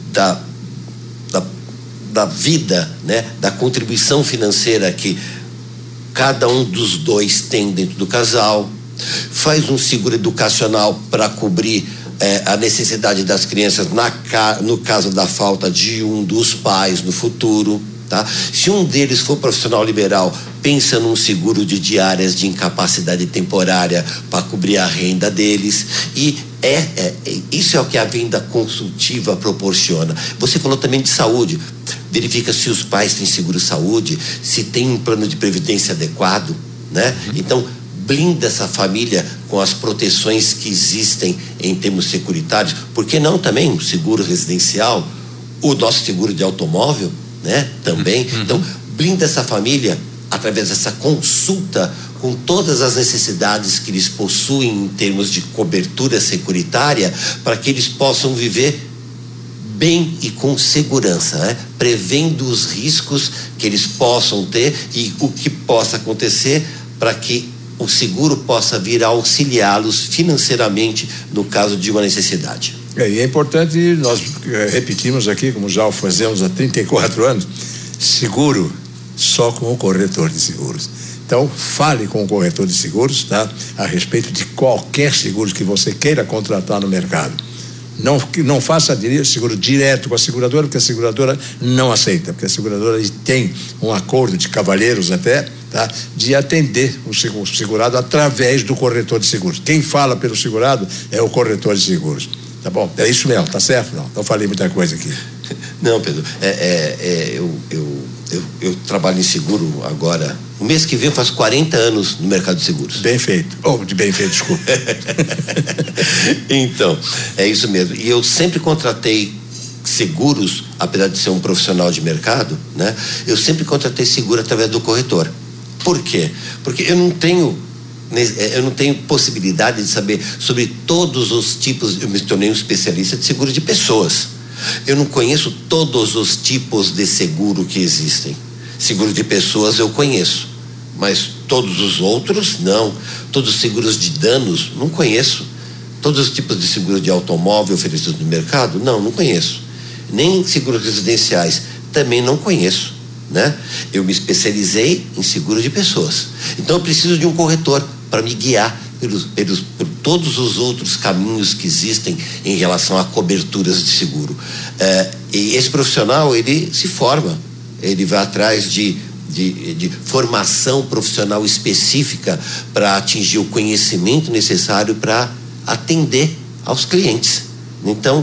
da vida, né? Da contribuição financeira que cada um dos dois tem dentro do casal. Faz um seguro educacional para cobrir a necessidade das crianças no caso da falta de um dos pais no futuro, tá? Se um deles for profissional liberal, pensa num seguro de diárias de incapacidade temporária para cobrir a renda deles. E isso é o que a venda consultiva proporciona. Você falou também de saúde. Verifica se os pais têm seguro-saúde, se tem um plano de previdência adequado, né? Então, blinda essa família com as proteções que existem em termos securitários. Por que não também um seguro residencial, o nosso seguro de automóvel, né? Também. Então, blinda essa família através dessa consulta com todas as necessidades que eles possuem em termos de cobertura securitária, para que eles possam viver bem e com segurança, né? Prevendo os riscos que eles possam ter e o que possa acontecer, para que o seguro possa vir a auxiliá-los financeiramente no caso de uma necessidade. E é importante, nós repetimos aqui, como já o fazemos há 34 anos, seguro só com o corretor de seguros. Então, fale com o corretor de seguros, tá? A respeito de qualquer seguro que você queira contratar no mercado. Não faça seguro direto com a seguradora, porque a seguradora não aceita, porque a seguradora tem um acordo de cavalheiros até, tá? De atender o segurado através do corretor de seguros. Quem fala pelo segurado é o corretor de seguros. Tá bom? É isso mesmo, tá certo? Não falei muita coisa aqui. Não, Pedro, eu trabalho em seguro agora. O mês que vem eu faço 40 anos no mercado de seguros. Bem feito. Desculpa. Então, é isso mesmo. E eu sempre contratei seguros, apesar de ser um profissional de mercado, né? Eu sempre contratei seguro através do corretor. Por quê? Porque eu não tenho possibilidade de saber sobre todos os tipos. Eu me tornei um especialista de seguro de pessoas. Eu não conheço todos os tipos de seguro que existem. Seguro de pessoas eu conheço, mas todos os outros não. Todos os seguros de danos não conheço. Todos os tipos de seguro de automóvel oferecidos no mercado, não conheço. Nem seguros residenciais, também não conheço, né? Eu me especializei em seguro de pessoas. Então eu preciso de um corretor para me guiar por todos os outros caminhos que existem em relação a coberturas de seguro. E esse profissional, ele se forma, ele vai atrás de formação profissional específica para atingir o conhecimento necessário para atender aos clientes. Então,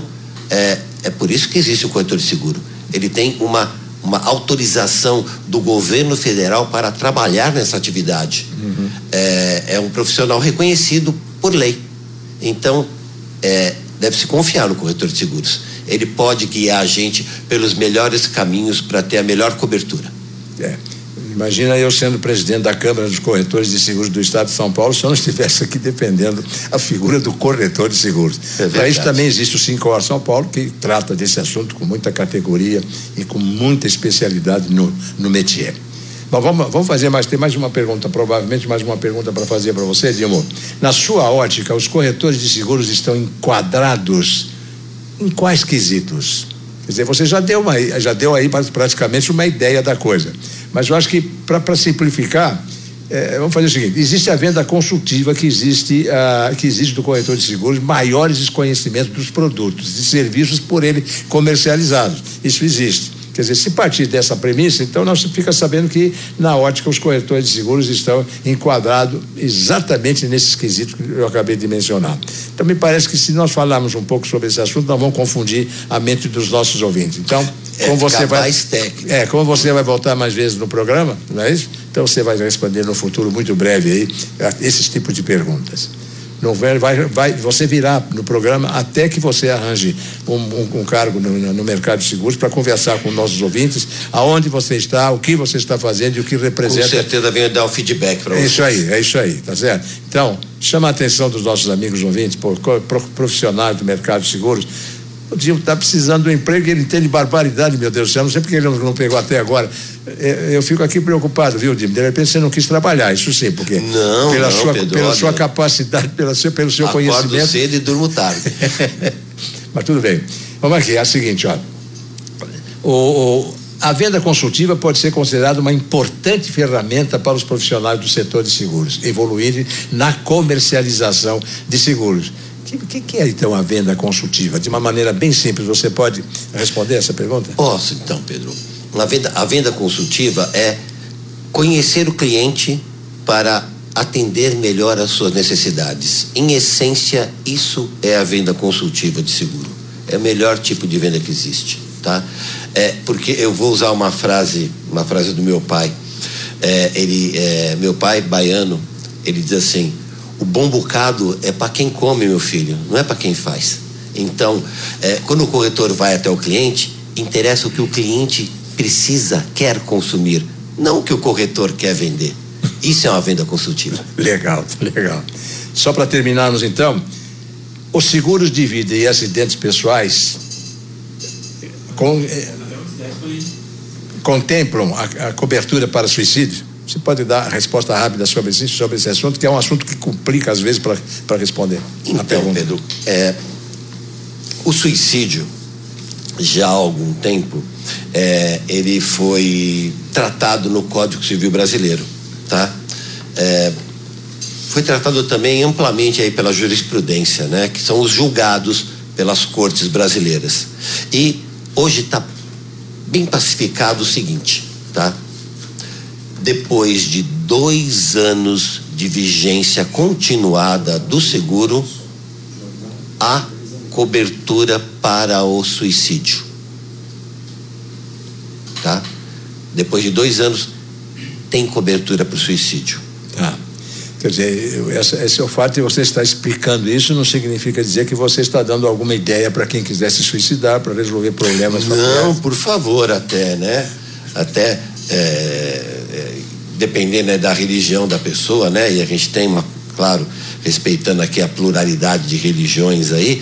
é por isso que existe o corretor de seguro. Ele tem uma autorização do governo federal para trabalhar nessa atividade. Uhum. É um profissional reconhecido por lei. Então, deve-se confiar no corretor de seguros. Ele pode guiar a gente pelos melhores caminhos para ter a melhor cobertura. Imagina eu sendo presidente da Câmara dos Corretores de Seguros do Estado de São Paulo, se eu não estivesse aqui defendendo a figura do corretor de seguros. Para isso também existe o Sincor São Paulo, que trata desse assunto com muita categoria e com muita especialidade no métier. Bom, vamos fazer tem mais uma pergunta, provavelmente mais uma pergunta para fazer para você, Dilma. Na sua ótica, os corretores de seguros estão enquadrados em quais quesitos? Quer dizer, você já deu aí praticamente uma ideia da coisa. Mas eu acho que, para simplificar, vamos fazer o seguinte: existe a venda consultiva que existe do corretor de seguros, maiores desconhecimentos dos produtos e serviços por ele comercializados. Isso existe. Quer dizer, se partir dessa premissa, então nós fica sabendo que, na ótica, os corretores de seguros estão enquadrados exatamente nesses quesitos que eu acabei de mencionar. Então, me parece que, se nós falarmos um pouco sobre esse assunto, nós vamos confundir a mente dos nossos ouvintes. Então, como você vai voltar mais vezes no programa, não é isso? Então, você vai responder no futuro muito breve aí esses tipos de perguntas. Não você virá no programa até que você arranje um cargo no mercado de seguros para conversar com nossos ouvintes, aonde você está, o que você está fazendo e o que representa. Com certeza venho dar o feedback para você. É isso aí, tá certo? Então, chama a atenção dos nossos amigos ouvintes, profissionais do mercado de seguros. O Dilma está precisando de um emprego e ele entende barbaridade, meu Deus do céu, não sei porque ele não pegou até agora. Eu fico aqui preocupado, viu, Dilma? De repente você não quis trabalhar, isso sim, porque pela sua capacidade, pelo seu conhecimento. Acordo cedo e durmo tarde. Mas tudo bem. Vamos aqui, é a seguinte, ó. A venda consultiva pode ser considerada uma importante ferramenta para os profissionais do setor de seguros evoluírem na comercialização de seguros. O que é, então, a venda consultiva? De uma maneira bem simples, você pode responder essa pergunta? Posso, então, Pedro. A venda consultiva é conhecer o cliente para atender melhor às suas necessidades. Em essência, isso é a venda consultiva de seguro. É o melhor tipo de venda que existe, tá? Porque eu vou usar uma frase do meu pai. Meu pai, baiano, ele diz assim: o bom bocado é para quem come, meu filho, não é para quem faz. Então, quando o corretor vai até o cliente, interessa o que o cliente precisa, quer consumir, não o que o corretor quer vender. Isso é uma venda consultiva. Legal. Só para terminarmos, então, os seguros de vida e acidentes pessoais contemplam a cobertura para suicídio? Você pode dar a resposta rápida sobre esse assunto, que é um assunto que complica às vezes para responder. Então, Pedro, o suicídio, já há algum tempo, ele foi tratado no Código Civil Brasileiro, tá? Foi tratado também amplamente aí pela jurisprudência, né? Que são os julgados pelas cortes brasileiras. E hoje está bem pacificado o seguinte, tá? Depois de 2 anos de vigência continuada do seguro, há cobertura para o suicídio, tá? Depois de 2 anos tem cobertura para o suicídio. Tá. Quer dizer, esse é o fato de você estar explicando isso, não significa dizer que você está dando alguma ideia para quem quiser se suicidar, para resolver problemas familiares. Não, por favor, até, né? Até dependendo, né, da religião da pessoa, né? E a gente tem claro, respeitando aqui a pluralidade de religiões aí,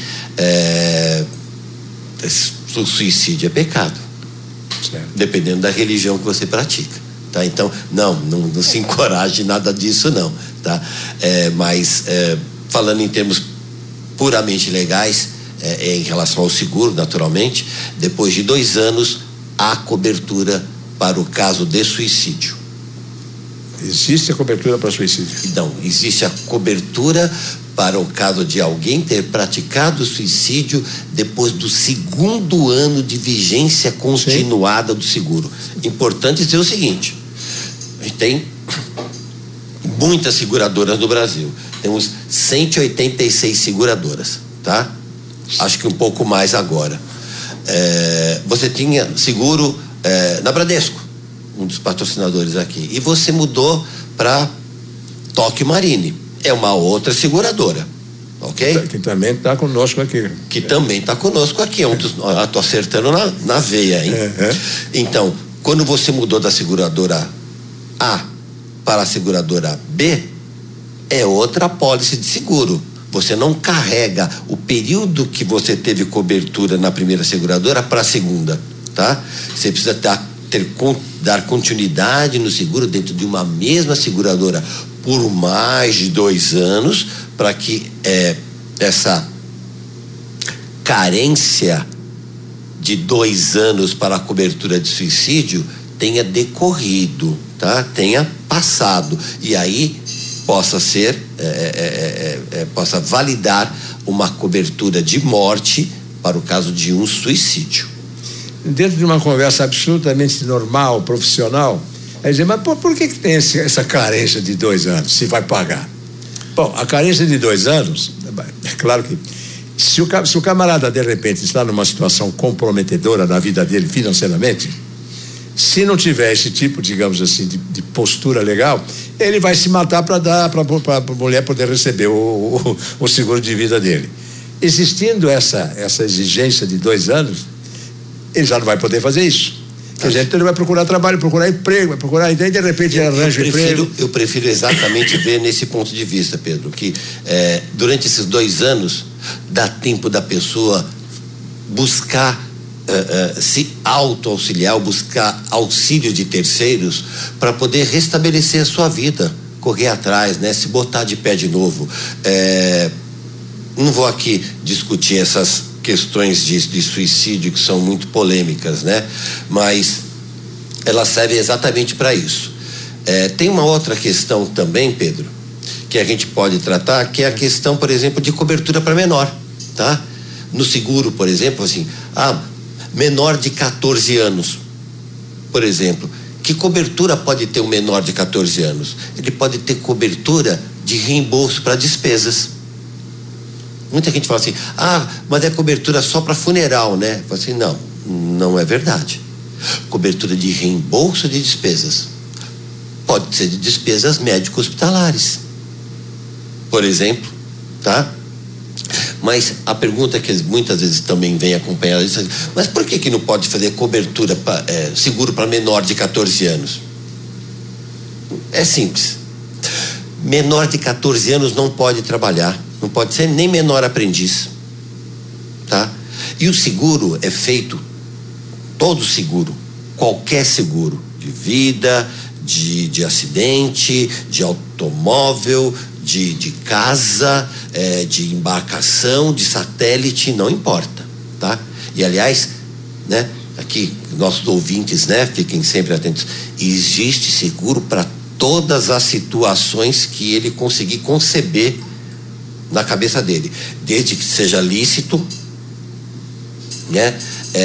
o suicídio é pecado. Certo. Dependendo da religião que você pratica, tá? Então, não se encoraje nada disso, não, tá? Mas falando em termos puramente legais, em relação ao seguro, naturalmente, depois de 2 anos há cobertura para o caso de suicídio. Existe a cobertura para suicídio? Não, existe a cobertura para o caso de alguém ter praticado suicídio depois do 2º ano de vigência continuada do seguro. Importante dizer o seguinte: a gente tem muitas seguradoras no Brasil, temos 186 seguradoras, tá? Acho que um pouco mais agora. Você tinha seguro na Bradesco, um dos patrocinadores aqui, e você mudou para Tokio Marine, é uma outra seguradora, ok? Que também está conosco aqui. Que também está conosco aqui, estou acertando na veia, hein? Então, quando você mudou da seguradora A para a seguradora B, é outra apólice de seguro. Você não carrega o período que você teve cobertura na primeira seguradora para a segunda, tá? Você precisa dar continuidade no seguro dentro de uma mesma seguradora por mais de 2 anos, para que essa carência de 2 anos para a cobertura de suicídio tenha decorrido, tá? Tenha passado, e aí possa ser possa validar uma cobertura de morte para o caso de um suicídio. Dentro de uma conversa absolutamente normal, profissional, aí dizer, mas por que tem essa carência de 2 anos, se vai pagar? Bom, a carência de 2 anos, é claro que se o camarada de repente está numa situação comprometedora na vida dele financeiramente, se não tiver esse tipo, digamos assim, de postura legal, ele vai se matar para dar para a mulher poder receber o seguro de vida dele. Existindo essa exigência de 2 anos, ele já não vai poder fazer isso. Porque a gente vai procurar trabalho, procurar emprego, vai procurar, e de repente arranja emprego. Eu prefiro exatamente ver nesse ponto de vista, Pedro, que durante esses 2 anos dá tempo da pessoa buscar se auto-auxiliar, buscar auxílio de terceiros para poder restabelecer a sua vida, correr atrás, né? Se botar de pé de novo. Não vou aqui discutir essas questões de suicídio que são muito polêmicas, né? Mas elas servem exatamente para isso. Tem uma outra questão também, Pedro, que a gente pode tratar, que é a questão, por exemplo, de cobertura para menor, tá? No seguro, por exemplo, assim, menor de 14 anos, por exemplo, que cobertura pode ter um menor de 14 anos? Ele pode ter cobertura de reembolso para despesas. Muita gente fala assim, mas é cobertura só para funeral, né? Fala assim, não é verdade. Cobertura de reembolso de despesas. Pode ser de despesas médico-hospitalares, por exemplo, tá? Mas a pergunta que muitas vezes também vem acompanhada disso, mas por que não pode fazer cobertura seguro para menor de 14 anos? É simples. Menor de 14 anos não pode trabalhar, não pode ser nem menor aprendiz, tá? E o seguro é feito, todo seguro, qualquer seguro de vida, de acidente, de automóvel, de casa, de embarcação, de satélite, não importa, tá? E aliás, né, aqui nossos ouvintes, né, fiquem sempre atentos, existe seguro para todas as situações que ele conseguir conceber na cabeça dele, desde que seja lícito, né?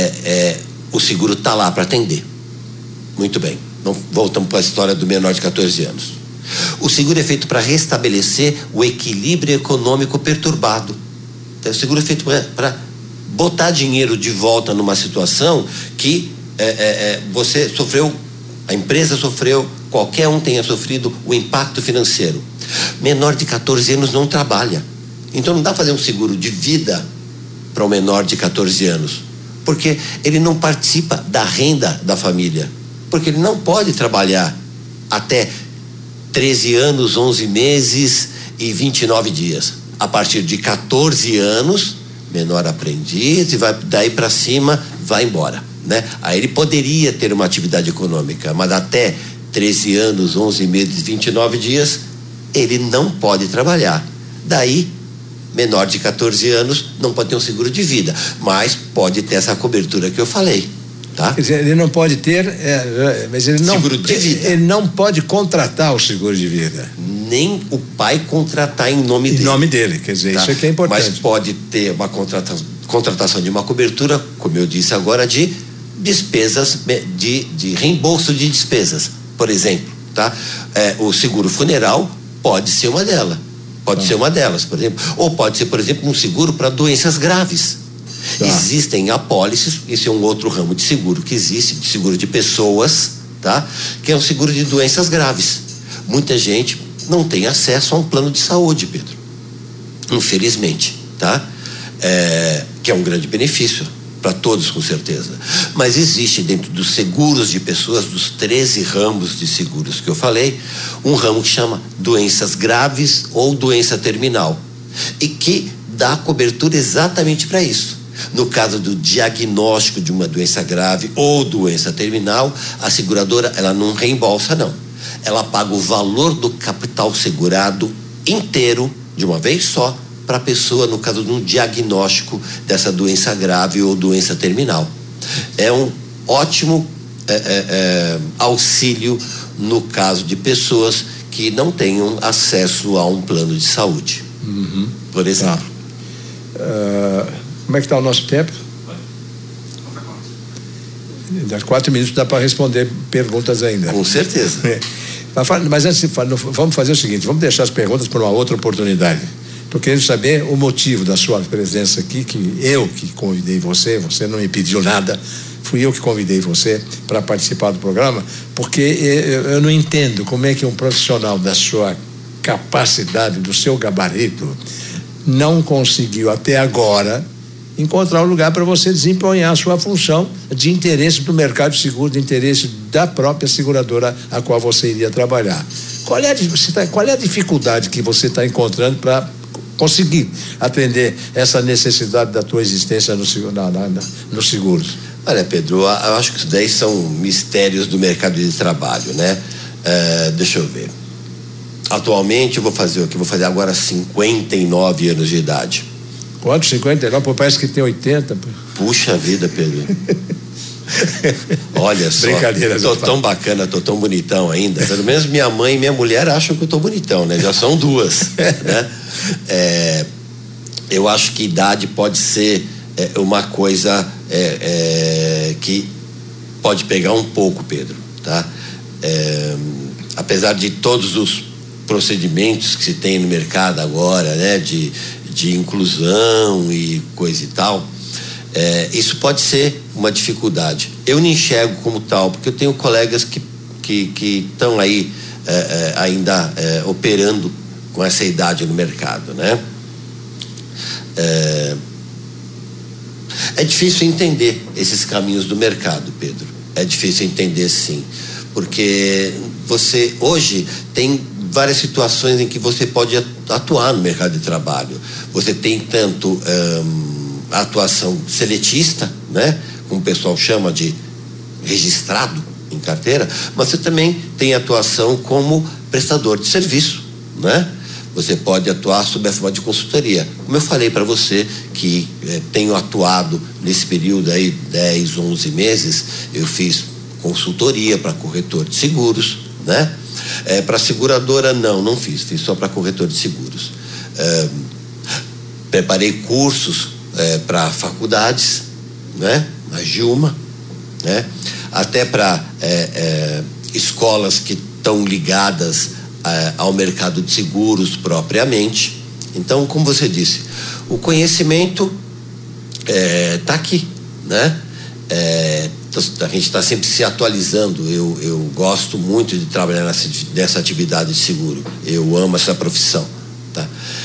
O seguro está lá para atender. Muito bem, então, voltamos para a história do menor de 14 anos. O seguro é feito para restabelecer o equilíbrio econômico perturbado. Então, o seguro é feito para botar dinheiro de volta numa situação que você sofreu, a empresa sofreu, qualquer um tenha sofrido o impacto financeiro. Menor de 14 anos não trabalha. Então não dá para fazer um seguro de vida para um menor de 14 anos, porque ele não participa da renda da família, porque ele não pode trabalhar até 13 anos, 11 meses e 29 dias. A partir de 14 anos, menor aprendiz, e vai daí para cima, vai embora, né? Aí ele poderia ter uma atividade econômica, mas até 13 anos, 11 meses e 29 dias, ele não pode trabalhar. Daí, menor de 14 anos não pode ter um seguro de vida, mas pode ter essa cobertura que eu falei, tá? Quer dizer, ele não pode ter, mas ele não, seguro de vida. Ele não pode contratar o seguro de vida. Nem o pai contratar em nome dele. Em nome dele, quer dizer, tá? Isso aqui é importante. Mas pode ter uma contratação de uma cobertura, como eu disse agora, de despesas, de reembolso de despesas, por exemplo, tá? O seguro funeral pode ser uma delas. Pode ser uma delas, por exemplo. Ou pode ser, por exemplo, um seguro para doenças graves. Tá. Existem apólices, esse é um outro ramo de seguro que existe, de seguro de pessoas, tá? Que é um seguro de doenças graves. Muita gente não tem acesso a um plano de saúde, Pedro. Infelizmente, tá? Que é um grande benefício para todos, com certeza. Mas existe dentro dos seguros de pessoas, dos 13 ramos de seguros que eu falei, um ramo que chama doenças graves ou doença terminal, e que dá cobertura exatamente para isso. No caso do diagnóstico de uma doença grave ou doença terminal, a seguradora, ela não reembolsa, não. Ela paga o valor do capital segurado inteiro, de uma vez só, para a pessoa, no caso de um diagnóstico dessa doença grave ou doença terminal. É um ótimo auxílio no caso de pessoas que não tenham acesso a um plano de saúde. Uhum. Por exemplo. Como é que está o nosso tempo? Das 4 minutos dá para responder perguntas ainda. Com certeza. Mas antes, vamos fazer o seguinte, vamos deixar as perguntas para uma outra oportunidade. Estou querendo saber o motivo da sua presença aqui, que eu que convidei você não me pediu nada, fui eu que convidei você para participar do programa, porque eu não entendo como é que um profissional da sua capacidade, do seu gabarito, não conseguiu até agora encontrar um lugar para você desempenhar a sua função de interesse do mercado de seguro, de interesse da própria seguradora a qual você iria trabalhar. Qual é a dificuldade que você está encontrando para conseguir atender essa necessidade da tua existência nos seguros? Olha, Pedro, eu acho que isso daí são mistérios do mercado de trabalho, né? Deixa eu ver. Atualmente eu vou fazer o que? Vou fazer agora 59 anos de idade. Quanto? 59? Pô, parece que tem 80. Pô. Puxa vida, Pedro. Olha só, tô tão bacana, tô tão bonitão ainda. Pelo menos minha mãe e minha mulher acham que eu tô bonitão, né? Já são duas, né? Eu acho que idade pode ser uma coisa que pode pegar um pouco, Pedro, tá? Apesar de todos os procedimentos que se tem no mercado agora, né? De inclusão e coisa e tal, isso pode ser uma dificuldade. Eu não enxergo como tal, porque eu tenho colegas que estão aí ainda operando com essa idade no mercado, né? É difícil entender esses caminhos do mercado, Pedro. É difícil entender, sim, porque você hoje tem várias situações em que você pode atuar no mercado de trabalho. Você tem tanto a atuação seletista, né? Como o pessoal chama de registrado em em carteira, mas você também tem atuação como prestador de serviço, né? Você pode atuar sob a forma de consultoria. Como eu falei para você que tenho atuado nesse período aí 10, 11 meses, eu fiz consultoria para corretor de seguros, né? Para seguradora não fiz só para corretor de seguros. Preparei cursos para faculdades, né? Mais de uma, né? Até para escolas que estão ligadas ao mercado de seguros propriamente. Então, como você disse, o conhecimento está aqui, né? A gente está sempre se atualizando. Eu gosto muito de trabalhar nessa atividade de seguro. Eu amo essa profissão, tá?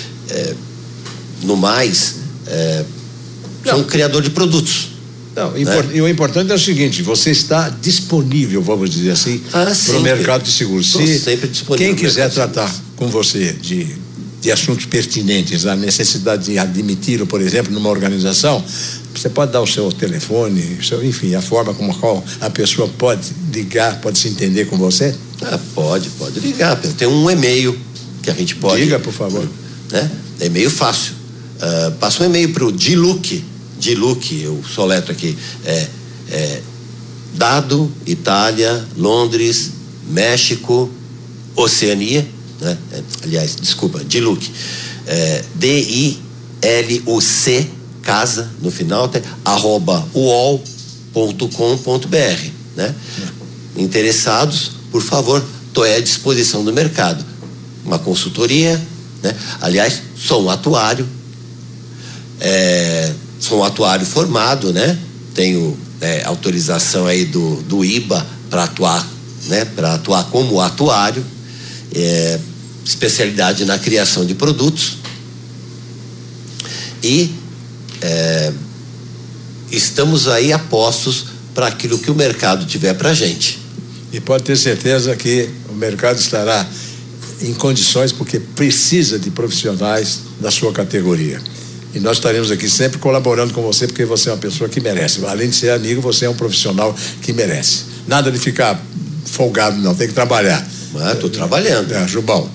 No mais, sou um criador de produtos. Não, e o importante é o seguinte: você está disponível, vamos dizer assim, para o mercado de seguros. Sempre disponível. Quem quiser tratar com você de assuntos pertinentes, a necessidade de admiti-lo, por exemplo, numa organização, você pode dar o seu telefone, enfim, a forma como a qual a pessoa pode ligar, pode se entender com você? Pode ligar. Tem um e-mail que a gente pode. Diga, por favor. Né? É e-mail fácil. Passa um e-mail para o Diluc, eu soletro aqui, Dado, Itália, Londres, México, Oceania, né? Aliás, desculpa, Diluc, DILUC, casa, no final, @uol.com.br, né? Interessados, por favor, estou à disposição do mercado. Uma consultoria, né? Aliás, sou um atuário, formado, né? Tenho autorização aí do IBA para atuar, né? Para atuar como atuário, especialidade na criação de produtos e estamos aí apostos para aquilo que o mercado tiver para a gente. E pode ter certeza que o mercado estará em condições, porque precisa de profissionais da sua categoria. E nós estaremos aqui sempre colaborando com você, porque você é uma pessoa que merece. Além de ser amigo, você é um profissional que merece. Nada de ficar folgado, não. Tem que trabalhar. Estou trabalhando. Jubão.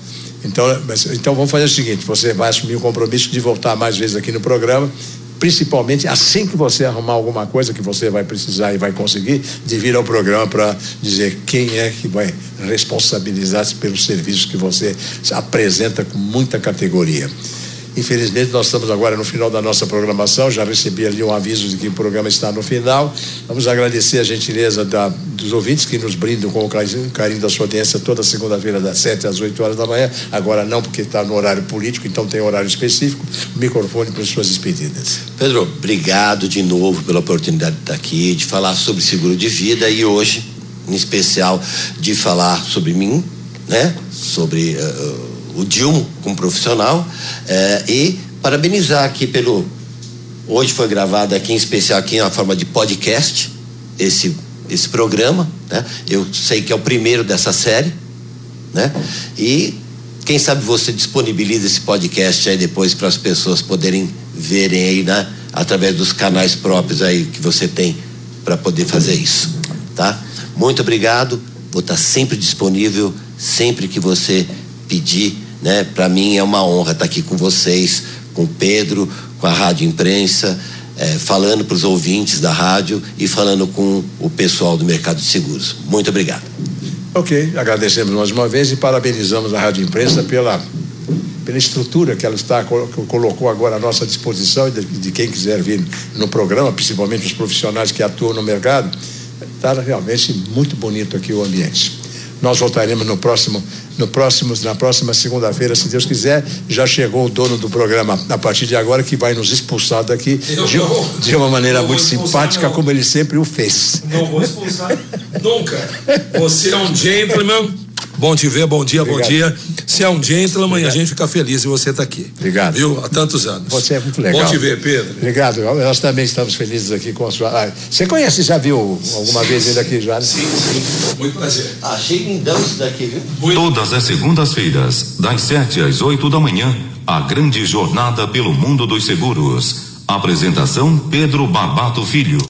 Então vamos fazer o seguinte: você vai assumir o compromisso de voltar mais vezes aqui no programa, principalmente assim que você arrumar alguma coisa que você vai precisar e vai conseguir, de vir ao programa para dizer quem é que vai responsabilizar-se pelos serviços que você apresenta com muita categoria. Infelizmente, nós estamos agora no final da nossa programação. Já recebi ali um aviso de que o programa está no final. Vamos agradecer a gentileza dos ouvintes que nos brindam com o carinho da sua audiência toda segunda-feira, das 7 às 8 horas da manhã. Agora não, porque está no horário político, então tem horário específico. Microfone para suas despedidas. Pedro, obrigado de novo pela oportunidade de estar aqui, de falar sobre seguro de vida e hoje, em especial, de falar sobre mim, né? Sobre o Dilmo como profissional, e parabenizar aqui hoje foi gravado aqui em especial aqui na forma de podcast esse programa, né? Eu sei que é o primeiro dessa série, né? E quem sabe você disponibiliza esse podcast aí depois para as pessoas poderem verem aí, né? Através dos canais próprios aí que você tem para poder fazer isso, tá? Muito obrigado, vou estar sempre disponível, sempre que você pedir, né? Para mim é uma honra estar aqui com vocês, com o Pedro, com a Rádio Imprensa, falando para os ouvintes da rádio e falando com o pessoal do mercado de seguros. Muito obrigado. Ok, agradecemos mais uma vez e parabenizamos a Rádio Imprensa pela estrutura que ela colocou agora à nossa disposição e de quem quiser vir no programa, principalmente os profissionais que atuam no mercado. Está realmente muito bonito aqui o ambiente. Nós voltaremos na próxima segunda-feira, se Deus quiser. Já chegou o dono do programa a partir de agora, que vai nos expulsar daqui de uma maneira muito simpática, como ele sempre o fez. Não vou expulsar nunca. Você é um gentleman. Bom te ver, bom dia, obrigado. Bom dia. Você é um gentleman. Obrigado. E a gente fica feliz de você estar aqui. Obrigado. Viu? Há tantos anos. Você é muito legal. Bom te ver, Pedro. Obrigado. Nós também estamos felizes aqui com a sua. Você conhece, já viu alguma vez ele aqui já? Né? Sim. Muito prazer. Achei lindão isso daqui, viu? Todas as segundas-feiras, das 7 às 8 da manhã, a grande jornada pelo mundo dos seguros. Apresentação: Pedro Barbato Filho.